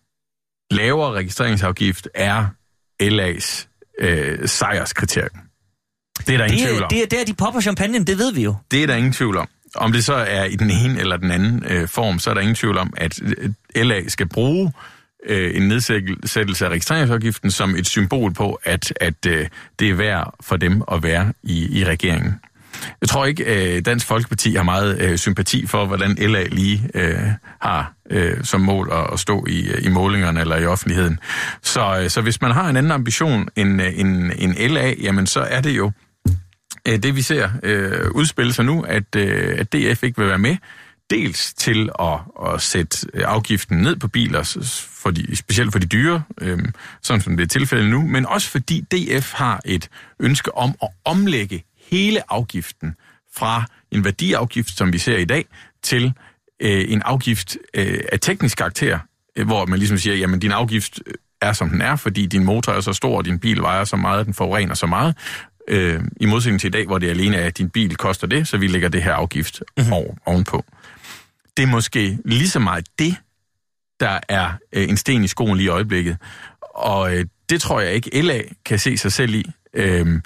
Lavere registreringsafgift er L A's øh, sejrskriterium. Det er der ingen det, tvivl om. Det er der, de popper champagne, det ved vi jo. Det er der ingen tvivl om. Om det så er i den ene eller den anden øh, form, så er der ingen tvivl om, at L A skal bruge øh, en nedsættelse af registreringsafgiften som et symbol på, at, at øh, det er værd for dem at være i, i regeringen. Jeg tror ikke, at Dansk Folkeparti har meget øh, sympati for, hvordan L A lige øh, har øh, som mål at, at stå i, i målingerne eller i offentligheden. Så, øh, så hvis man har en anden ambition end, end, end L A, jamen så er det jo øh, det, vi ser øh, udspille sig nu, at, øh, at D F ikke vil være med. Dels til at, at sætte afgiften ned på biler, for de, specielt for de dyre, øh, sådan som det er tilfældet nu, men også fordi D F har et ønske om at omlægge hele afgiften fra en værdiafgift, som vi ser i dag, til øh, en afgift øh, af teknisk karakter, øh, hvor man ligesom siger, jamen din afgift er som den er, fordi din motor er så stor, og din bil vejer så meget, den forurener så meget, øh, i modsætning til i dag, hvor det alene er, at din bil koster det, så vi lægger det her afgift mm-hmm. over, ovenpå. Det er måske lige så meget det, der er øh, en sten i skoen lige i øjeblikket, og øh, det tror jeg ikke L A kan se sig selv i. Øh,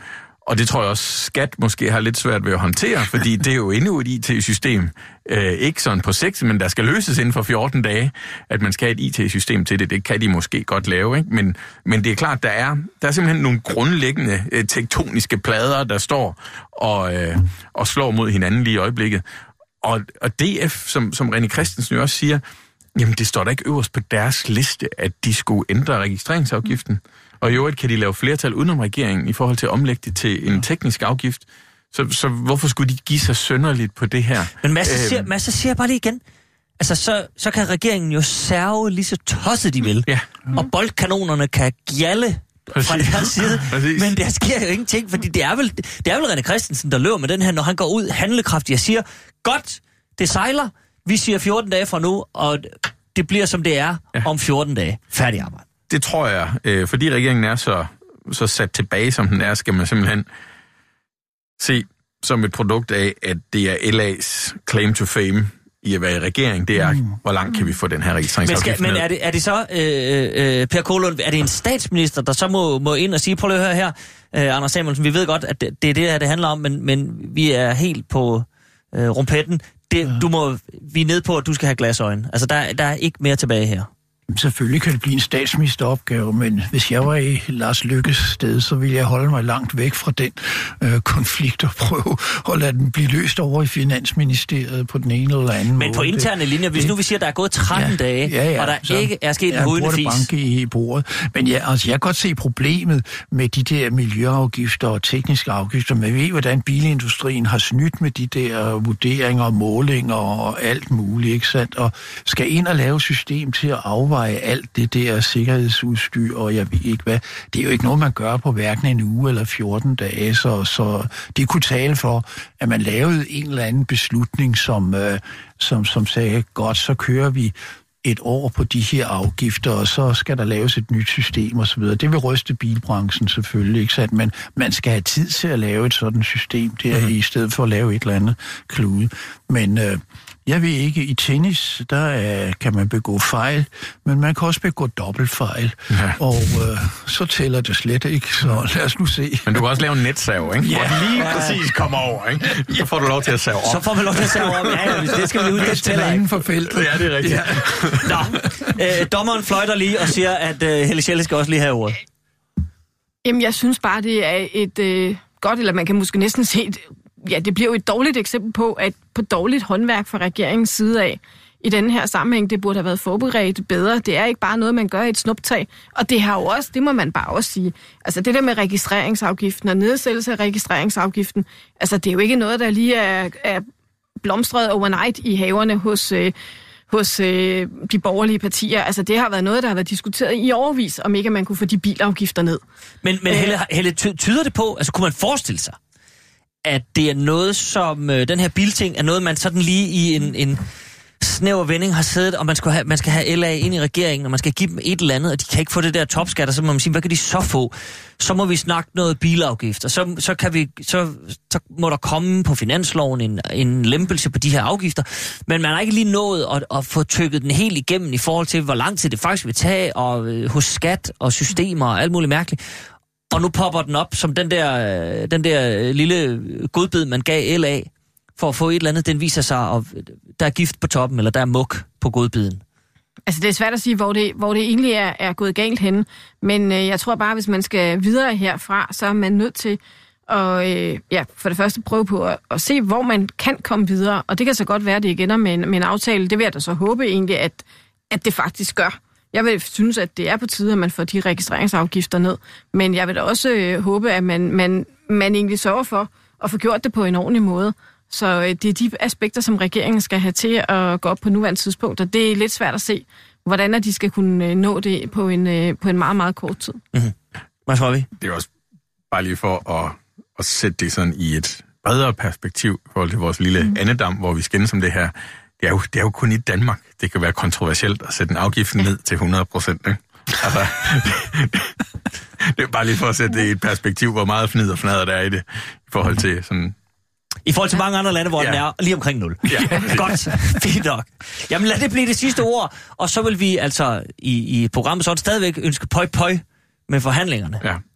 Og det tror jeg også, skat måske har lidt svært ved at håndtere, fordi det er jo endnu et I T-system. Øh, ikke sådan på sigt, men der skal løses inden for fjorten dage, at man skal have et I T-system til det. Det kan de måske godt lave, ikke? Men, men det er klart, der er, der er simpelthen nogle grundlæggende øh, tektoniske plader, der står og, øh, og slår mod hinanden lige i øjeblikket. Og, og D F, som, som René Christensen jo også siger, jamen det står der ikke øverst på deres liste, at de skulle ændre registreringsafgiften. Og i øvrigt kan de lave flertal udenom regeringen i forhold til at omlægge det til en teknisk afgift. Så, så hvorfor skulle de give sig synderligt på det her? Men Mads siger, Mads siger bare lige igen, altså så, så kan regeringen jo serve lige så tosset de vil. Ja. Mm. Og boldkanonerne kan gjalle fra deres side. Men der sker jo ingenting, fordi det er vel, det er vel René Christensen, der løber med den her, når han går ud handlekraftigt og siger, godt, det sejler, vi siger fjorten dage fra nu, og det bliver som det er ja. om fjorten dage. Færdig arbejde. Det tror jeg, øh, fordi regeringen er så, så sat tilbage, som den er, skal man simpelthen se som et produkt af, at det er L A's claim to fame i at være i regering. Det er, mm. hvor langt kan vi få den her registreringsafgift Men, ned? men er, det, er det så, øh, øh, Per Kålund, er det en statsminister, der så må, må ind og sige, prøv at høre her, øh, Anders Samuelsen, vi ved godt, at det, det er det her, det handler om, men, men vi er helt på øh, rumpetten. Det, ja. du må, vi er nede på, at du skal have glasøjne. Altså, der, der er ikke mere tilbage her. Selvfølgelig kan det blive en statsministeropgave, men hvis jeg var i Lars Løkkes sted, så ville jeg holde mig langt væk fra den øh, konflikt og prøve at lade den blive løst over i Finansministeriet på den ene eller anden men måde. Men på interne linjer, hvis nu vi siger, at der er gået tretten ja, dage, ja, ja, og der så, ikke er sket en hovedende fis. Banke i bordet. Men ja, altså, jeg kan godt se problemet med de der miljøafgifter og tekniske afgifter. Man ved, hvordan bilindustrien har snydt med de der vurderinger og målinger og alt muligt, ikke sandt? Og skal ind og lave system til at afveje alt det der sikkerhedsudstyr, og jeg ved ikke hvad. Det er jo ikke noget, man gør på hverken en uge eller fjorten dage, så, så det kunne tale for, at man lavede en eller anden beslutning, som, øh, som, som sagde, godt, så kører vi et år på de her afgifter, og så skal der laves et nyt system osv. Det vil ryste bilbranchen selvfølgelig, ikke sandt? Men man skal have tid til at lave et sådan system der, mm-hmm. i stedet for at lave et eller andet klude. Men øh, jeg ved ikke, i tennis, der er, kan man begå fejl, men man kan også begå dobbeltfejl, ja. og øh, så tæller det slet ikke, så lad os nu se. Men du kan også lave en netsav, ikke? Ja. Hvor lige præcis kommer over, ikke? Så får du lov til at save op. Så får vi lov til at save op, ja, ja, det skal vi ud, det tæller inden for feltet. Ja, det er rigtigt. Ja. Nå, øh, dommeren fløjter lige og siger, at øh, Helle Schelle skal også lige have ordet. Jamen, jeg synes bare, det er et øh, godt, eller man kan måske næsten se et, ja, det bliver jo et dårligt eksempel på, at på dårligt håndværk fra regeringens side af i denne her sammenhæng, det burde have været forberedt bedre. Det er ikke bare noget, man gør i et snuptag. Og det har jo også, det må man bare også sige, altså det der med registreringsafgiften og nedsættelse af registreringsafgiften, altså det er jo ikke noget, der lige er, er blomstret overnight i haverne hos, øh, hos øh, de borgerlige partier. Altså det har været noget, der har været diskuteret i årevis, om ikke man kunne få de bilafgifter ned. Men, men Helle, Helle, tyder det på, altså kunne man forestille sig, at det er noget, som øh, den her bilting er noget, man sådan lige i en, en snæver vending har siddet, og man skal, have, man skal have L A ind i regeringen, og man skal give dem et eller andet, og de kan ikke få det der topskat, og så må man sige, hvad kan de så få? Så må vi snakke noget bilafgift, og så, så, kan vi, så, så må der komme på finansloven en, en lempelse på de her afgifter, men man har ikke lige nået at, at få tykket den helt igennem i forhold til, hvor lang tid det faktisk vil tage, og øh, hos skat og systemer og alt muligt mærkeligt. Og nu popper den op som den der, den der lille godbid, man gav L A for at få et eller andet. Den viser sig, at der er gift på toppen, eller der er muk på godbiden. Altså det er svært at sige, hvor det, hvor det egentlig er, er gået galt henne. Men øh, jeg tror bare, hvis man skal videre herfra, så er man nødt til at øh, ja, for det første prøve på at, at se, hvor man kan komme videre. Og det kan så godt være, at det igen er med en, med en aftale. Det vil jeg da så håbe egentlig, at, at det faktisk gør. Jeg vil synes, at det er på tide, at man får de registreringsafgifter ned. Men jeg vil da også øh, håbe, at man, man, man egentlig sørger for at få gjort det på en ordentlig måde. Så øh, det er de aspekter, som regeringen skal have til at gå op på nuværende tidspunkt. Og det er lidt svært at se, hvordan de skal kunne øh, nå det på en, øh, på en meget, meget kort tid. Mm-hmm. Hvad tror vi? Det er også bare lige for at, at sætte det sådan i et bredere perspektiv i forhold til vores lille mm. andedam, hvor vi skændes om det her. Det er, jo, det er jo kun i Danmark. Det kan være kontroversielt at sætte en afgift ned til hundrede procent. Ikke? Altså, det er bare lige for at sætte det i et perspektiv, hvor meget fnid og fnader der er i det, i forhold til sådan... I forhold til mange andre lande, hvor ja. den er lige omkring nul. Ja. Godt, fint nok. Jamen lad det blive det sidste ord, og så vil vi altså i, i programmet så stadigvæk ønske pøj pøj med forhandlingerne. Ja.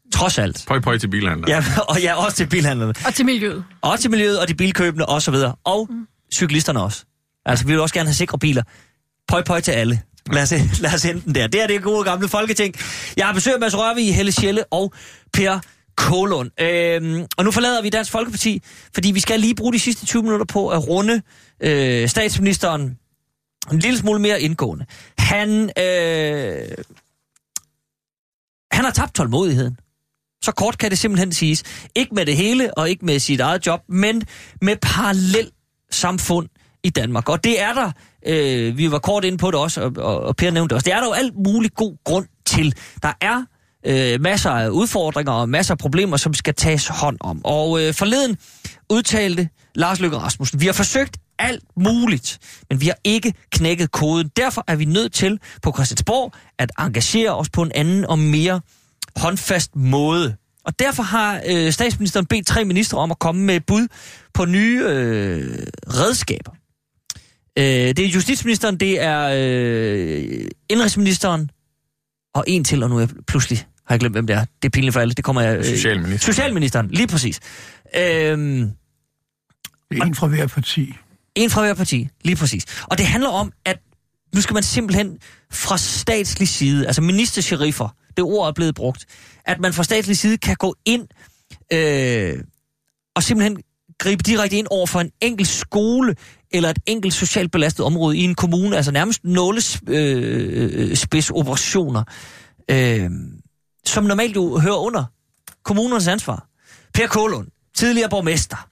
Trods alt. Pøj, pøj til bilhandlerne. Ja, og ja, også til bilhandlerne. Og til miljøet. Og til miljøet, og de bilkøbende, og så videre. Og mm. cyklisterne også. Altså, vi vil også gerne have sikre biler. Pøj, pøj til alle. Lad os, lad os hente den der. Det er det gode gamle Folketing. Jeg har besøgt Mads Rørvig, Helle Schelle og Per Kålund. Øhm, og nu forlader vi Dansk Folkeparti, fordi vi skal lige bruge de sidste tyve minutter på at runde øh, statsministeren en lille smule mere indgående. Han, øh, han har tabt tålmodigheden. Så kort kan det simpelthen siges. Ikke med det hele, og ikke med sit eget job, men med parallel samfund i Danmark. Og det er der, øh, vi var kort inde på det også, og, og Per nævnte det også, det er der jo alt muligt god grund til. Der er øh, masser af udfordringer og masser af problemer, som skal tages hånd om. Og øh, forleden udtalte Lars Løkke Rasmussen, vi har forsøgt alt muligt, men vi har ikke knækket koden. Derfor er vi nødt til på Christiansborg at engagere os på en anden og mere håndfast måde. Og derfor har øh, statsministeren bedt tre ministre om at komme med bud på nye øh, redskaber. Øh, det er justitsministeren, det er øh, indrigsministeren, og en til, og nu er jeg pludselig har jeg glemt, hvem det er. Det er pinligt for alle. Det kommer jeg... Øh, Socialministeren. Socialministeren, lige præcis. Øh, en fra hver parti. En fra hver parti, lige præcis. Og det handler om, at nu skal man simpelthen fra statslig side, altså ministersheriffer, det ord er blevet brugt, at man fra statslig side kan gå ind øh, og simpelthen gribe direkte ind over for en enkelt skole eller et enkelt socialt belastet område i en kommune, altså nærmest nålespidsoperationer, øh, øh, som normalt jo hører under kommunernes ansvar. Per Kålund, tidligere borgmester.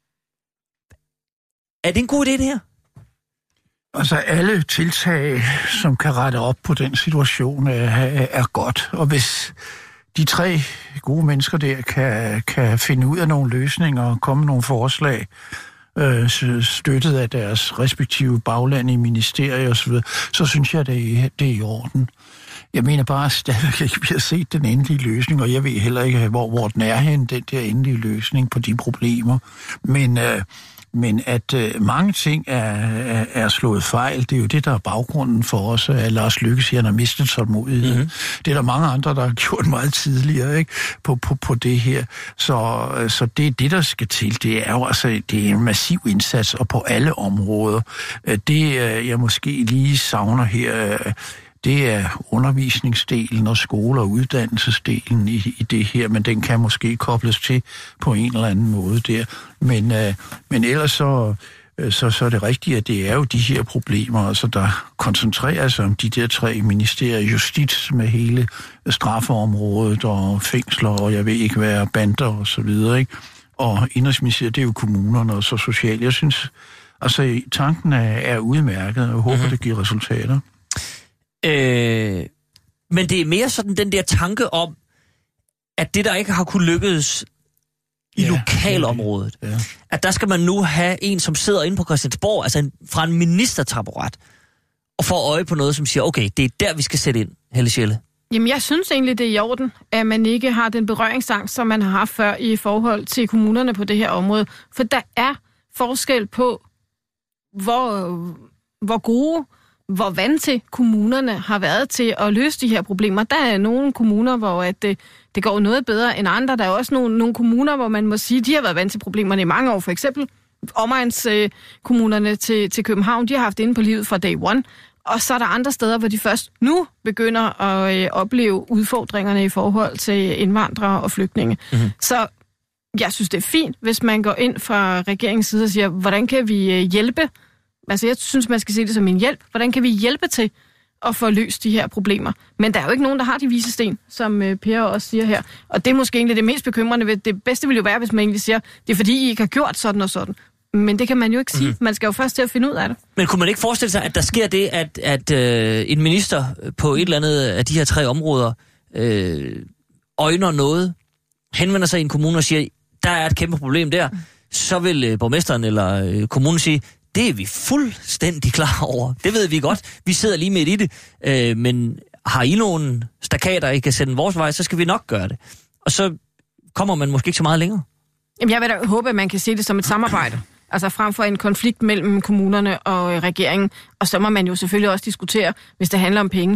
Er det en god idé, det her? Altså alle tiltag, som kan rette op på den situation, er, er godt. Og hvis de tre gode mennesker der kan, kan finde ud af nogle løsninger og komme med nogle forslag, øh, støttet af deres respektive bagland i ministerier osv., så synes jeg, det er, det er i orden. Jeg mener bare, at stadigvæk ikke vi har set den endelige løsning, og jeg ved heller ikke, hvor, hvor den er hen, den der endelige løsning på de problemer. Men... Øh, Men at øh, mange ting er, er, er slået fejl, det er jo det, der er baggrunden for os, at Lars Løkke siger, at han har mistet tålmodighed. Mm-hmm. Det er der mange andre, der har gjort meget tidligere, ikke? På, på, på det her. Så, så det er det, der skal til. Det er jo altså det er en massiv indsats, og på alle områder. Det, jeg måske lige savner her, det er undervisningsdelen og skole- og uddannelsesdelen i, i det her, men den kan måske kobles til på en eller anden måde der. Men, øh, men ellers så, så, så er det rigtigt, at det er jo de her problemer, altså der koncentrerer sig om de der tre ministerier, justits med hele straffeområdet og fængsler, og jeg ved ikke hvad, bander og så videre, ikke? Og indrigsministeriet, det er jo kommunerne og så socialt. Jeg synes, altså tanken er, er udmærket, og jeg håber, mm-hmm. det giver resultater. Øh, men det er mere sådan den der tanke om, at det, der ikke har kunne lykkes i ja, lokalområdet, ja. At der skal man nu have en, som sidder inde på Christiansborg, altså en, fra en ministertaburet, og får øje på noget, som siger, okay, det er der, vi skal sætte ind, Helle Schelle. Jamen, jeg synes egentlig, det er i orden, at man ikke har den berøringsangst, som man har haft før i forhold til kommunerne på det her område. For der er forskel på, hvor, hvor gode, hvor vant til kommunerne har været til at løse de her problemer. Der er nogle kommuner, hvor at det, det går noget bedre end andre. Der er også nogle, nogle kommuner, hvor man må sige, de har været vant til problemerne i mange år. For eksempel omegnskommunerne til, til København, de har haft det inde på livet fra day one. Og så er der andre steder, hvor de først nu begynder at øh, opleve udfordringerne i forhold til indvandrere og flygtninge. Mm-hmm. Så jeg synes, det er fint, hvis man går ind fra regeringens side og siger, hvordan kan vi øh, hjælpe? Altså, jeg synes, man skal se det som en hjælp. Hvordan kan vi hjælpe til at få løst de her problemer? Men der er jo ikke nogen, der har de vise sten, som øh, Per også siger her. Og det er måske egentlig det mest bekymrende ved. Det bedste ville jo være, hvis man egentlig siger, det er fordi, I ikke har gjort sådan og sådan. Men det kan man jo ikke sige. Mm-hmm. Man skal jo først til at finde ud af det. Men kunne man ikke forestille sig, at der sker det, at, at øh, en minister på et eller andet af de her tre områder øh, øjner noget, henvender sig i en kommune og siger, der er et kæmpe problem der, mm. så vil øh, borgmesteren eller øh, kommunen sige, det er vi fuldstændig klar over. Det ved vi godt. Vi sidder lige midt i det. Øh, men har I nogle stakater, I kan sende vores vej, så skal vi nok gøre det. Og så kommer man måske ikke så meget længere. Jamen, jeg vil da håbe, at man kan se det som et samarbejde. Altså frem for en konflikt mellem kommunerne og regeringen. Og så må man jo selvfølgelig også diskutere, hvis det handler om penge.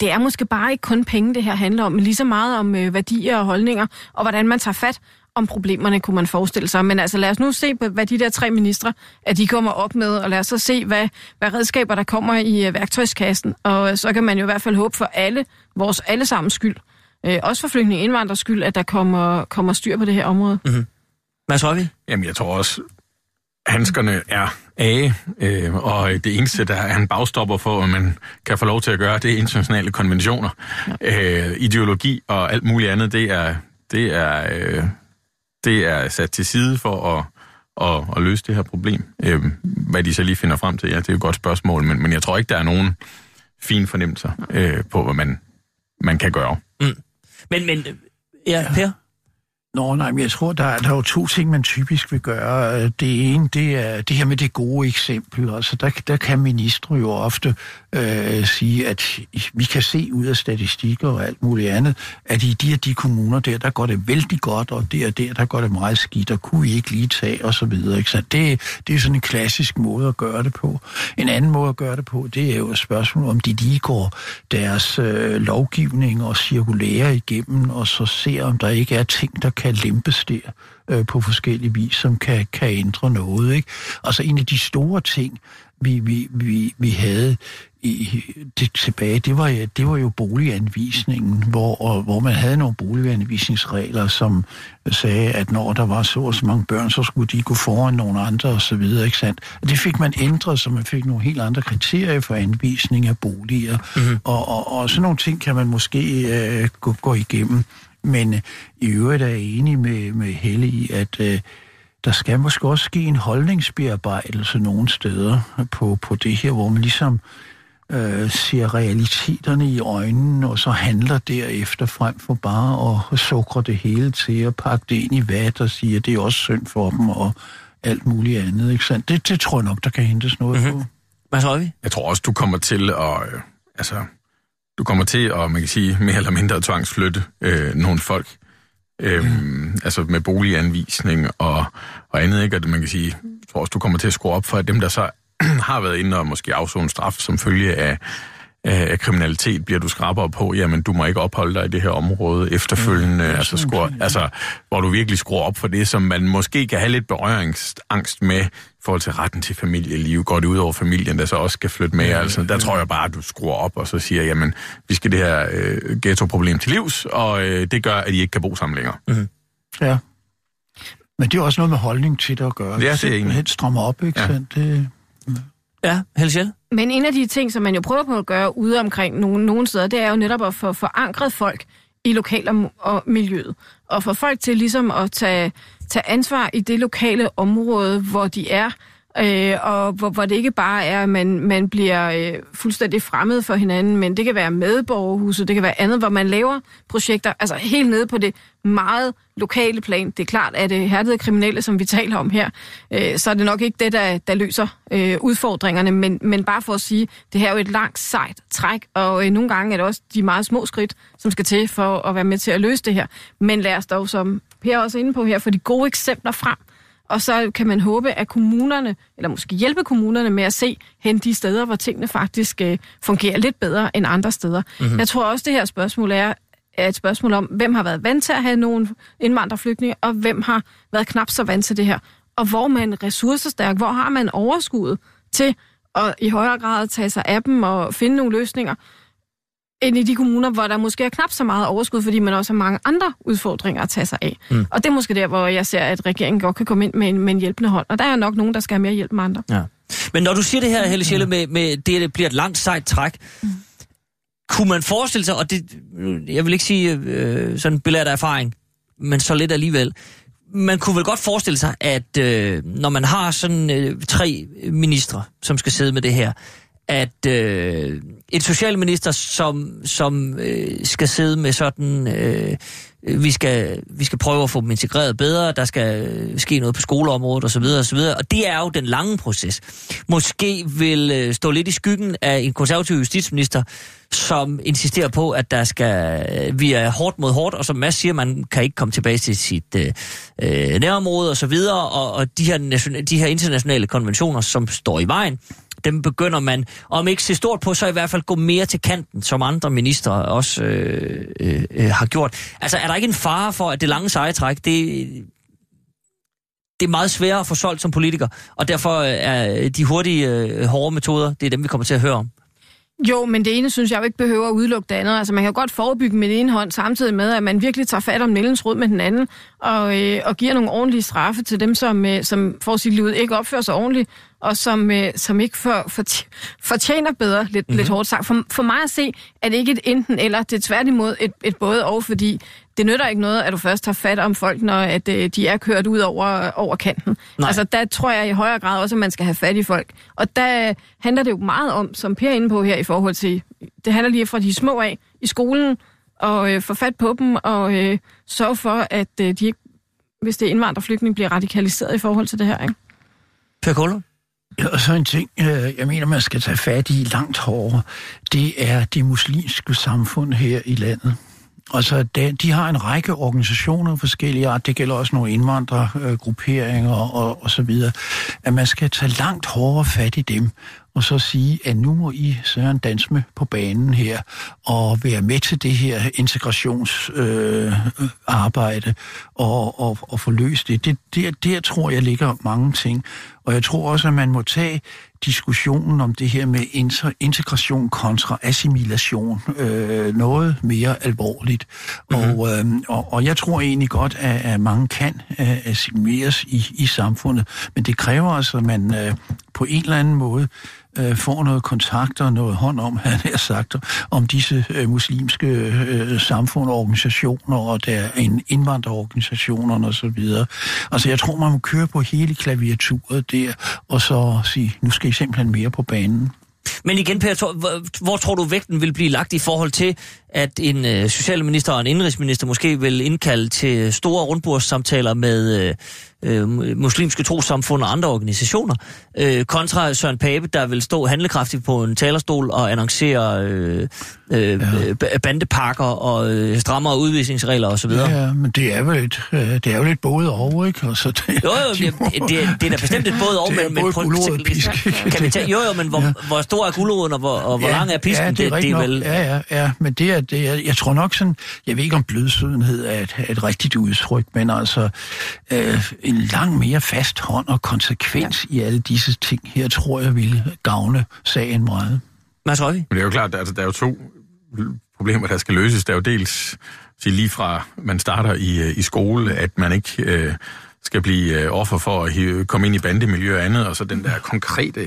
det er måske bare ikke kun penge, det her handler om, men lige så meget om øh, værdier og holdninger, og hvordan man tager fat om problemerne, kunne man forestille sig. Men altså lad os nu se på, hvad de der tre ministre, at de kommer op med, og lad os så se, hvad, hvad redskaber der kommer i øh, værktøjskassen. Og så kan man jo i hvert fald håbe for alle, vores allesammens skyld, øh, også for flygtninge og indvandrers skyld, at der kommer, kommer styr på det her område. Mm-hmm. Hvad tror vi? Jamen, jeg tror også, handskerne er af, øh, og det eneste, der er en bagstopper for, at man kan få lov til at gøre, det er internationale konventioner. Ja. Øh, ideologi og alt muligt andet, det er, det er, øh, det er sat til side for at, at, at løse det her problem. Øh, hvad de så lige finder frem til, ja, det er jo et godt spørgsmål, men, men jeg tror ikke, der er nogen fine fornemmelser øh, på, hvad man, man kan gøre. Mm. Men, men, ja, Per? Nå, nej, men jeg tror, der er, der er jo to ting, man typisk vil gøre. Det ene, det er det her med det gode eksempel. Altså, der, der kan ministre jo ofte øh, sige, at vi kan se ud af statistikker og alt muligt andet, at i de og de kommuner der, der går det vældig godt, og der og der, der går det meget skidt, og kunne I ikke lige tage, og så videre. Ikke? Så det, det er sådan en klassisk måde at gøre det på. En anden måde at gøre det på, det er jo et spørgsmål, om de lige går deres øh, lovgivning og cirkulære igennem, og så ser, om der ikke er ting, der kan lempes der øh, på forskellige vis, som kan, kan ændre noget. Ikke? Altså en af de store ting, vi, vi, vi, vi havde i, det, tilbage, det var, det var jo boliganvisningen, hvor, hvor man havde nogle boliganvisningsregler, som sagde, at når der var så og så mange børn, så skulle de gå foran nogle andre og så videre, ikke sandt? Det fik man ændret, så man fik nogle helt andre kriterier for anvisning af boliger, mm-hmm. og, og, og sådan nogle ting kan man måske øh, gå, gå igennem. Men øh, i øvrigt er jeg enig med, med Helle i, at øh, der skal måske også ske en holdningsbearbejdelse nogle steder på, på det her, hvor man ligesom øh, ser realiteterne i øjnene, og så handler derefter frem for bare at sukre det hele til og pakke det ind i vat og sige, at det er også synd for dem og alt muligt andet. Ikke sandt? Det, det tror jeg nok, der kan hentes noget mm-hmm. på. Hvad tror vi? Jeg tror også, du kommer til at... Øh, altså Du kommer til at, man kan sige, mere eller mindre tvangsflytte øh, nogle folk. Øhm, mm. Altså med boliganvisning og, og andet, ikke? At man kan sige, jeg tror også, du kommer til at skrue op for, at dem, der så har været inde og måske afzone straf som følge af, af, af kriminalitet, bliver du skrabere på, jamen du må ikke opholde dig i det her område efterfølgende, mm. altså, skruer, altså hvor du virkelig skruer op for det, som man måske kan have lidt berøringsangst med, i forhold til retten til familieliv, går det ud over familien, der så også skal flytte med. Altså, der tror jeg bare, at du skruer op og så siger, jamen, vi skal det her øh, ghetto-problem til livs, og øh, det gør, at I ikke kan bo sammen længere. Mm-hmm. Ja. Men det er også noget med holdning til det at gøre. Ja, det er egentlig. Helt stramme op, ikke ja. sandt? Det... Ja, Helle. Men en af de ting, som man jo prøver på at gøre ude omkring nogle, nogle steder, det er jo netop at få forankret folk i lokal og, og miljøet. Og få folk til ligesom at tage, tage ansvar i det lokale område, hvor de er, øh, og hvor, hvor det ikke bare er, at man, man bliver øh, fuldstændig fremmed for hinanden, men det kan være medborgerhuset, det kan være andet, hvor man laver projekter, altså helt nede på det meget lokale plan. Det er klart, at det hærdede kriminelle, som vi taler om her, øh, så er det nok ikke det, der, der løser øh, udfordringerne, men, men bare for at sige, det her er jo et langt, sejt træk, og øh, nogle gange er det også de meget små skridt, som skal til for at være med til at løse det her. Men lad os dog, som Per også er inde på her, få de gode eksempler frem, og så kan man håbe, at kommunerne, eller måske hjælpe kommunerne med at se hen de steder, hvor tingene faktisk øh, fungerer lidt bedre end andre steder. Mm-hmm. Jeg tror også, det her spørgsmål er, er et spørgsmål om, hvem har været vant til at have nogle indvandrerflygtninge, og hvem har været knap så vant til det her. Og hvor man ressourcestærk, hvor har man overskuddet til at i højere grad tage sig af dem og finde nogle løsninger, end i de kommuner, hvor der måske er knap så meget overskud, fordi man også har mange andre udfordringer at tage sig af. Mm. Og det er måske der, hvor jeg ser, at regeringen godt kan komme ind med en, med en hjælpende hånd. Og der er nok nogen, der skal have mere hjælp med andre. Ja. Men når du siger det her, Helle Sjelle, med, med det, det bliver et langt sejt træk, mm. kunne man forestille sig, og det, jeg vil ikke sige øh, sådan belært af erfaring, men så lidt alligevel, man kunne vel godt forestille sig, at øh, når man har sådan øh, tre ministre, som skal sidde med det her, at øh, en socialminister, som, som øh, skal sidde med sådan, øh, vi, skal, vi skal prøve at få dem integreret bedre, der skal øh, ske noget på skoleområdet osv. osv. Og det er jo den lange proces. Måske vil øh, stå lidt i skyggen af en konservativ justitsminister, som insisterer på, at der skal, øh, vi er hårdt mod hårdt, og som Mads siger, man kan ikke komme tilbage til sit øh, øh, nærområde osv., og, og de, her nation, de her internationale konventioner, som står i vejen, dem begynder man, om ikke se stort på, så i hvert fald gå mere til kanten, som andre ministre også øh, øh, øh, har gjort. Altså, er der ikke en fare for, at det lange sejetræk, det, det er meget sværere at få solgt som politiker, og derfor er de hurtige, øh, hårde metoder, det er dem, vi kommer til at høre om? Jo, men det ene synes jeg jo ikke behøver at udelukke det andet. Altså man kan jo godt forebygge med det ene hånd, samtidig med, at man virkelig tager fat om nældens rod med den anden, og, øh, og giver nogle ordentlige straffe til dem, som, øh, som får sit liv ikke opfører sig ordentligt, og som, øh, som ikke for, for, fortjener bedre, lidt, mm-hmm. lidt hårdt sagt. For, for mig at se, er det ikke et enten eller, det er tværtimod et, et både og, fordi det nytter ikke noget, at du først tager fat om folk, når at, øh, de er kørt ud over, over kanten. Nej. Altså der tror jeg i højere grad også, at man skal have fat i folk. Og der handler det jo meget om, som Per er inde på her i forhold til, det handler lige fra de små af i skolen, og øh, få fat på dem, og øh, sørge for, at øh, de ikke, hvis det er indvandrerflygtning, bliver radikaliseret i forhold til det her, ikke? Per Kollund? Ja, og så en ting, jeg mener, man skal tage fat i langt hårdere, det er det muslimske samfund her i landet. Altså, de har en række organisationer forskellige art, det gælder også nogle indvandrergrupperinger og, og så videre, at man skal tage langt hårdere fat i dem, og så sige, at nu må I Søren danse med på banen her, og være med til det her integrationsarbejde, øh, og, og, og få løst det. det. Der, der tror jeg ligger mange ting, og jeg tror også, at man må tage diskussionen om det her med integration kontra assimilation øh, noget mere alvorligt. Mm-hmm. Og, øh, og, og jeg tror egentlig godt, at, at mange kan øh, assimileres i, i samfundet, men det kræver altså, at man øh, på en eller anden måde øh, får noget kontakt og noget hånd om, han har sagt, om disse øh, muslimske øh, samfund og organisationer, og der er en indvandrerorganisationer og så videre. Altså jeg tror, man må køre på hele klaviaturet der, og så sige, nu skal I simpelthen mere på banen. Men igen, Per, hvor, hvor tror du vægten vil blive lagt i forhold til, at en øh, socialminister og en indenrigsminister måske vil indkalde til store rundbordssamtaler med øh, øh, muslimske trossamfund og andre organisationer, øh, kontra Søren Pape, der vil stå handlekraftigt på en talerstol og annoncere øh, øh, ja. bandepakker og øh, strammere udvisningsregler osv.? Ja, men det er vel et, det er jo lidt både og, ikke? Altså, det, jo, jo, de, det, det, det er da bestemt et både og, det er men, både men gulerod og pisk. Kan vi tage, jo, jo, men hvor, ja. hvor stor er guleroden, og hvor, og hvor ja, lang er pisken? Ja, det er, det, det er vel... Ja, ja, ja, men det er, det er, jeg tror nok sådan, jeg ved ikke om blødsødenhed er et, et rigtigt udtryk, men altså øh, en lang mere fast hånd og konsekvens ja. i alle disse ting her, tror jeg ville gavne sagen meget. Mads Røgvig? Men det er jo klart, altså, der er jo to problemer, der skal løses. Der er jo dels lige fra, man starter i, i skole, at man ikke øh, skal blive øh, offer for at hive, komme ind i bandemiljø og andet, og så den der konkrete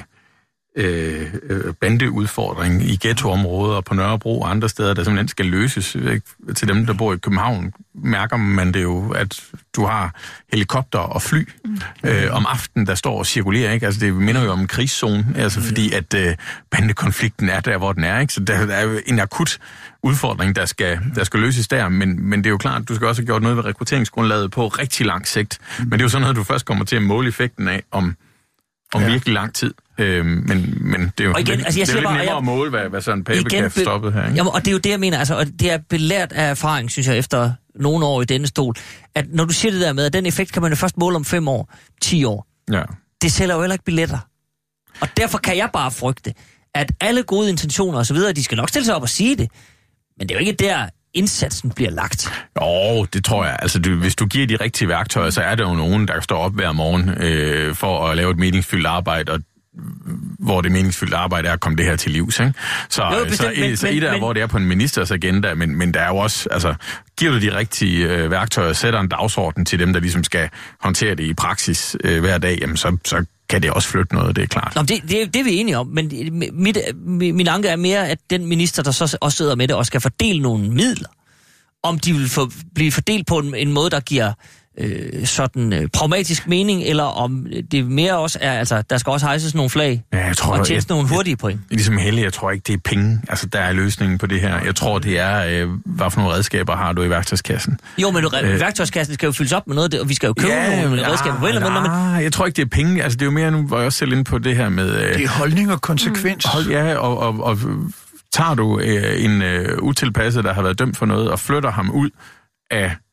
øh, bandeudfordring i ghettoområder og på Nørrebro og andre steder, der simpelthen skal løses. Ikke? Til dem, der bor i København, mærker man det jo, at du har helikopter og fly mm. øh, om aftenen, der står og cirkulerer. Ikke? Altså, det minder jo om en krigszone, altså, fordi at øh, bandekonflikten er der, hvor den er. Ikke? Så der, der er jo en akut udfordring, der skal, der skal løses der, men, men det er jo klart, at du skal også have gjort noget ved rekrutteringsgrundlaget på rigtig lang sigt. Mm. Men det er jo sådan noget, du først kommer til at måle effekten af om, om ja. virkelig lang tid. Øhm, men, men det er jo, igen, det, altså, det er jo lidt bare, nemmere jeg, at måle, hvad, hvad sådan en Pape kan få stoppet her. Ikke? Jamen, og det er jo det, jeg mener, altså, og det er belært af erfaring, synes jeg, efter nogle år i denne stol, at når du siger det der med, at den effekt kan man jo først måle om fem år, ti år, ja. det sælger jo heller ikke billetter. Og derfor kan jeg bare frygte, at alle gode intentioner og så videre, de skal nok stille sig op og sige det, men det er jo ikke der, indsatsen bliver lagt. Jo, det tror jeg. Altså, du, hvis du giver de rigtige værktøjer, så er der jo nogen, der står op hver morgen øh, for at lave et meningsfyldt arbejde, og hvor det meningsfyldte arbejde er at komme det her til livs, ikke? Så, jo, bestemt, så, men, så et af, hvor det er på en ministers agenda, men, men der er jo også, altså, giver du de rigtige øh, værktøjer, sætter en dagsorden til dem, der ligesom skal håndtere det i praksis øh, hver dag, jamen så, så kan det også flytte noget, det er klart. Nå, det, det, det er vi enige om, men mit, min anke er mere, at den minister, der så også sidder med det, og skal fordele nogle midler, om de vil få, blive fordelt på en, en måde, der giver øh, sådan øh, pragmatisk mening, eller om det mere også er, altså, der skal også hejses nogle flag, ja, jeg tror, og tjene nogle hurtige point. Jeg, ligesom Helle, jeg tror ikke, det er penge, altså der er løsningen på det her. Jeg tror, det er, øh, hvad for nogle redskaber har du i værktøjskassen? Jo, men øh, værktøjskassen skal jo fyldes op med noget, og vi skal jo købe ja, nogle ja, redskaber på en eller anden måde. Men... Jeg tror ikke, det er penge, altså det er jo mere, nu var jeg også selv inde på det her med... Øh, det er holdning og konsekvens. Hold, ja, og... og, og tager du øh, en øh, utilpasset, der har været dømt for noget, og flytter ham ud af,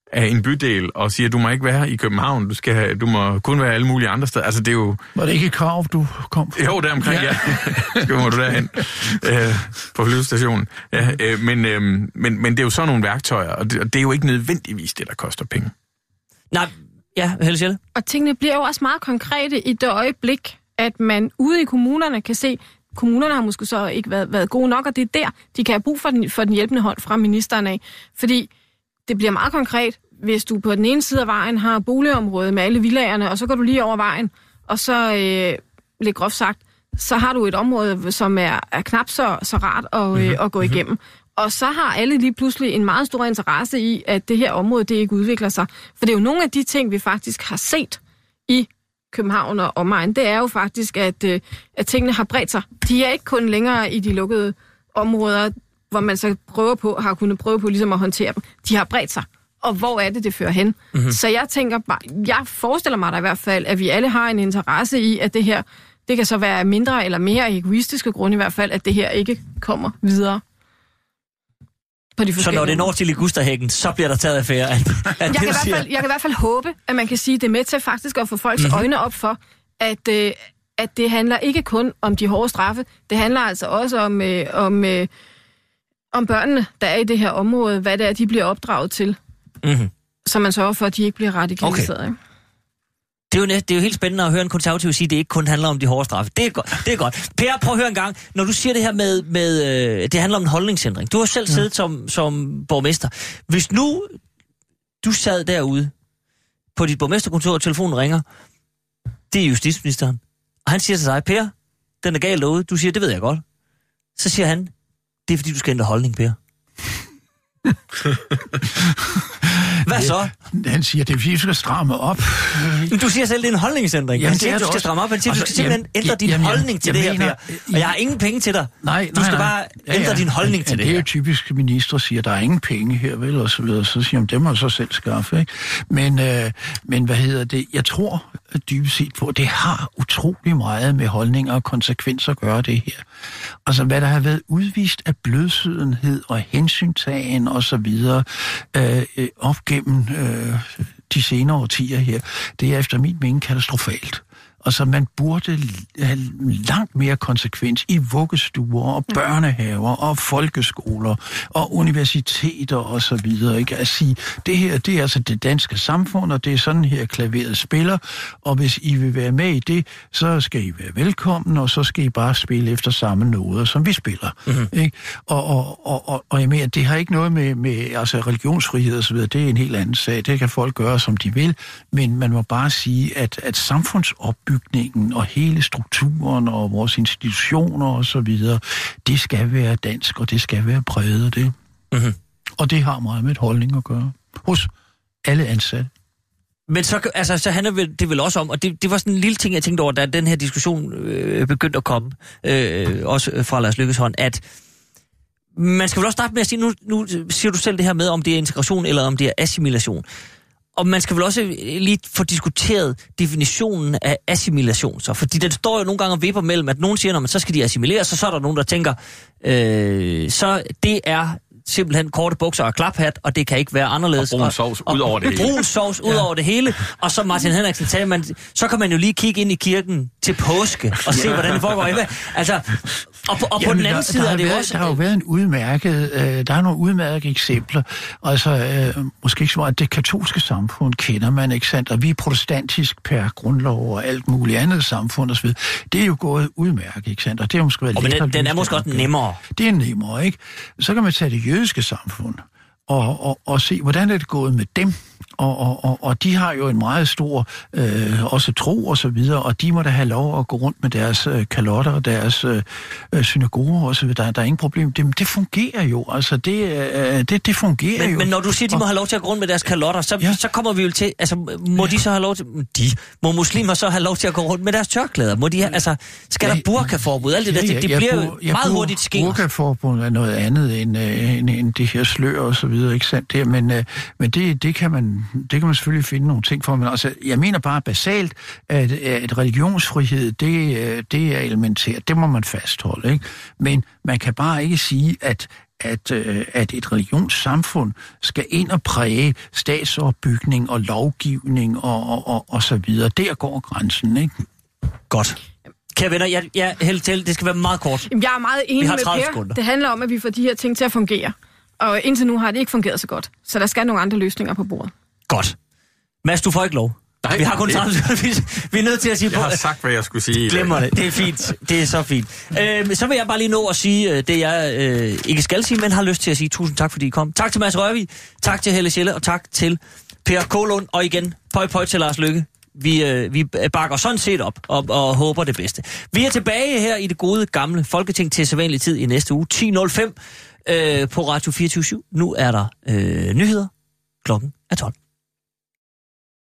af en bydel og siger, at du må ikke være i København, du, skal have, du må kun være alle mulige andre steder. Altså, det er jo... Var det ikke et krav, du kom fra? Jo, der omkring, ja. ja. Så må du derhen øh, på flyvestationen. Ja, øh, men, øh, men, men det er jo sådan nogle værktøjer, og det, og det er jo ikke nødvendigvis det, der koster penge. Nej, ja, Helle Sjelle. Og tingene bliver jo også meget konkrete i det øjeblik, at man ude i kommunerne kan se, kommunerne har måske så ikke været, været gode nok, og det er der, de kan have brug for den, for den hjælpende hånd fra ministeren af. Fordi det bliver meget konkret, hvis du på den ene side af vejen har boligområdet med alle villagerne, og så går du lige over vejen, og så, øh, lidt groft sagt, så har du et område, som er, er knap så, så rart at, øh, mm-hmm. at gå igennem. Og så har alle lige pludselig en meget stor interesse i, at det her område, det ikke udvikler sig. For det er jo nogle af de ting, vi faktisk har set i København og omegn. Det er jo faktisk, at, øh, at tingene har bredt sig. De er ikke kun længere i de lukkede områder, hvor man så prøver på, har kunnet prøve på ligesom at håndtere dem. De har bredt sig. Og hvor er det, det fører hen? Mm-hmm. Så jeg tænker bare, jeg forestiller mig da i hvert fald, at vi alle har en interesse i, at det her, det kan så være mindre eller mere egoistiske grunde i hvert fald, at det her ikke kommer videre. Så når det når til Ligusterhækken, så bliver der taget affære. At, at jeg, kan i hvert fald, jeg kan i hvert fald håbe, at man kan sige, at det er med til faktisk at få folks mm-hmm. øjne op for, at, øh, at det handler ikke kun om de hårde straffe. Det handler altså også om, øh, om, øh, om børnene, der er i det her område, hvad det er, de bliver opdraget til. Mm-hmm. Så man sørger for, at de ikke bliver radikaliseret. Okay. Det er, jo, det er jo helt spændende at høre en konservativ sige, at det ikke kun handler om de hårde straffe. Det er godt. Det er godt. Per, prøv at høre en gang. Når du siger det her med, med øh, det handler om en holdningsændring. Du har selv siddet ja. som, som borgmester. Hvis nu du sad derude på dit borgmesterkontor, og telefonen ringer, det er justitsministeren. Og han siger til dig, Per, den er galt derude. Du siger, det ved jeg godt. Så siger han, det er fordi, du skal ændre holdning, Per. Hvad så? Han siger, det er fordi, du skal stramme op. Du siger selv, det er en holdningsændring. Jamen, han siger, du skal også stramme op. Han siger, altså, du skal simpelthen jamen, ændre din jamen, holdning til det her, mener, Per. Og jeg har ingen penge til dig. Nej, nej, du skal nej, bare ændre ja, ja. din holdning ja, til det, det her. Det er jo typisk, ministre siger, der er ingen penge her, vel, og så videre. Så siger han, det må så selv skaffe, ikke? Men, øh, men hvad hedder det? Jeg tror dybest set på, det har utrolig meget med holdninger og konsekvenser at gøre det her. Altså, hvad der har været udvist af blødsødenhed og hensyntagen og så videre øh, op gennem øh, de senere årtier her, det er efter min mening katastrofalt. Altså, man burde have langt mere konsekvens i vuggestuer og børnehaver og folkeskoler og universiteter og så videre. Ikke? At sige, det her, det er altså det danske samfund, og det er sådan her klaveret spiller, og hvis I vil være med i det, så skal I være velkommen, og så skal I bare spille efter samme noder, som vi spiller. Mm-hmm. Ikke? Og, og, og, og, og jeg mener, det har ikke noget med, med altså religionsfrihed og så videre, det er en helt anden sag, det kan folk gøre, som de vil, men man må bare sige, at, at samfundsopbygningen bygningen og hele strukturen og vores institutioner og så videre, det skal være dansk, og det skal være præget af det. Mm-hmm. Og det har meget med et holdning at gøre. Hos alle ansatte. Men så, altså, så handler det vel også om, og det, det var sådan en lille ting, jeg tænkte over, da den her diskussion øh, begyndte at komme, øh, også fra Lars Løkkes hånd, at man skal vel også starte med at sige, nu, nu siger du selv det her med, om det er integration eller om det er assimilation. Og man skal vel også lige få diskuteret definitionen af assimilation, så. Fordi den står jo nogle gange og vipper mellem, at nogen siger, at så skal de assimileres, så så er der nogen, der tænker, øh, så det er simpelthen korte bukser og klaphat, og det kan ikke være anderledes. Og brun sovs ud over det hele. Brun sovs ud over det hele. Og så Martin Henriksen sagde, man, så kan man jo lige kigge ind i kirken til påske og se, hvordan det foregår. Altså, og på, og på den anden der, side der er det været, også... Der har jo været en udmærket... Øh, der er nogle udmærkede eksempler. Altså, øh, måske ikke så meget, det katolske samfund kender man, ikke sandt? Og vi er protestantisk per grundlov og alt muligt andet samfund og så videre. Det er jo gået udmærket, ikke sandt? Og det har måske været og men den, den er måske også nemmere. Det er nemmere, ikke? Så kan man tage det jødiske samfund og, og, og se, hvordan er det gået med dem. Og, og, og, og de har jo en meget stor øh, også tro og så videre, og de må da have lov at gå rundt med deres øh, kalotter og deres øh, synagoger og så videre. Der, der er ingen problem. Det, det fungerer jo. Altså, det, øh, det, det fungerer men, jo. Men når du siger, de må have lov til at gå rundt med deres kalotter, så, ja. så kommer vi jo til... Altså, må ja. de så have lov til... De? Må muslimer så have lov til at gå rundt med deres tørklæder? Må de have, altså, skal ja, der burkaforbud? Alt det ja, der, ja, det ja, bliver ja, jo ja, meget bur, hurtigt skilt. Burkaforbud er noget andet end, øh, end, end det her slør og så videre, ikke sandt? Det, men øh, men det, det, kan man, det kan man selvfølgelig finde nogle ting for, men altså, jeg mener bare basalt, at, at religionsfrihed, det, det er elementært, det må man fastholde, ikke? Men man kan bare ikke sige, at at, øh, at et religionssamfund skal ind og præge statsopbygning og lovgivning og, og, og, og så videre. Der går grænsen, ikke? Godt. Kære venner, jeg, jeg hælder til, det skal være meget kort. Jamen, jeg er meget enig med Per. Sekunder. Det handler om, at vi får de her ting til at fungere. Og indtil nu har det ikke fungeret så godt. Så der skal nogle andre løsninger på bordet. Godt. Mads, du får ikke lov. Nej, vi har kun tredive sekunder. Vi er nødt til at sige... Jeg på, har sagt, hvad jeg skulle sige. Glemmer det. Det er fint. Det er så fint. Øh, så vil jeg bare lige nå at sige det, jeg øh, ikke skal sige, men har lyst til at sige tusind tak, fordi I kom. Tak til Mads Rørvig, tak til Helle Schelle, og tak til Per Kålund. Og igen, pøj pøj til Lars Løkke. Vi, øh, vi bakker sådan set op og, og håber det bedste. Vi er tilbage her i det gode gamle Folketing til sædvanlig tid i næste uge. ti nul fem øh, på Radio fireogtyve syv. Nu er der øh, nyheder. Klokken er tolv.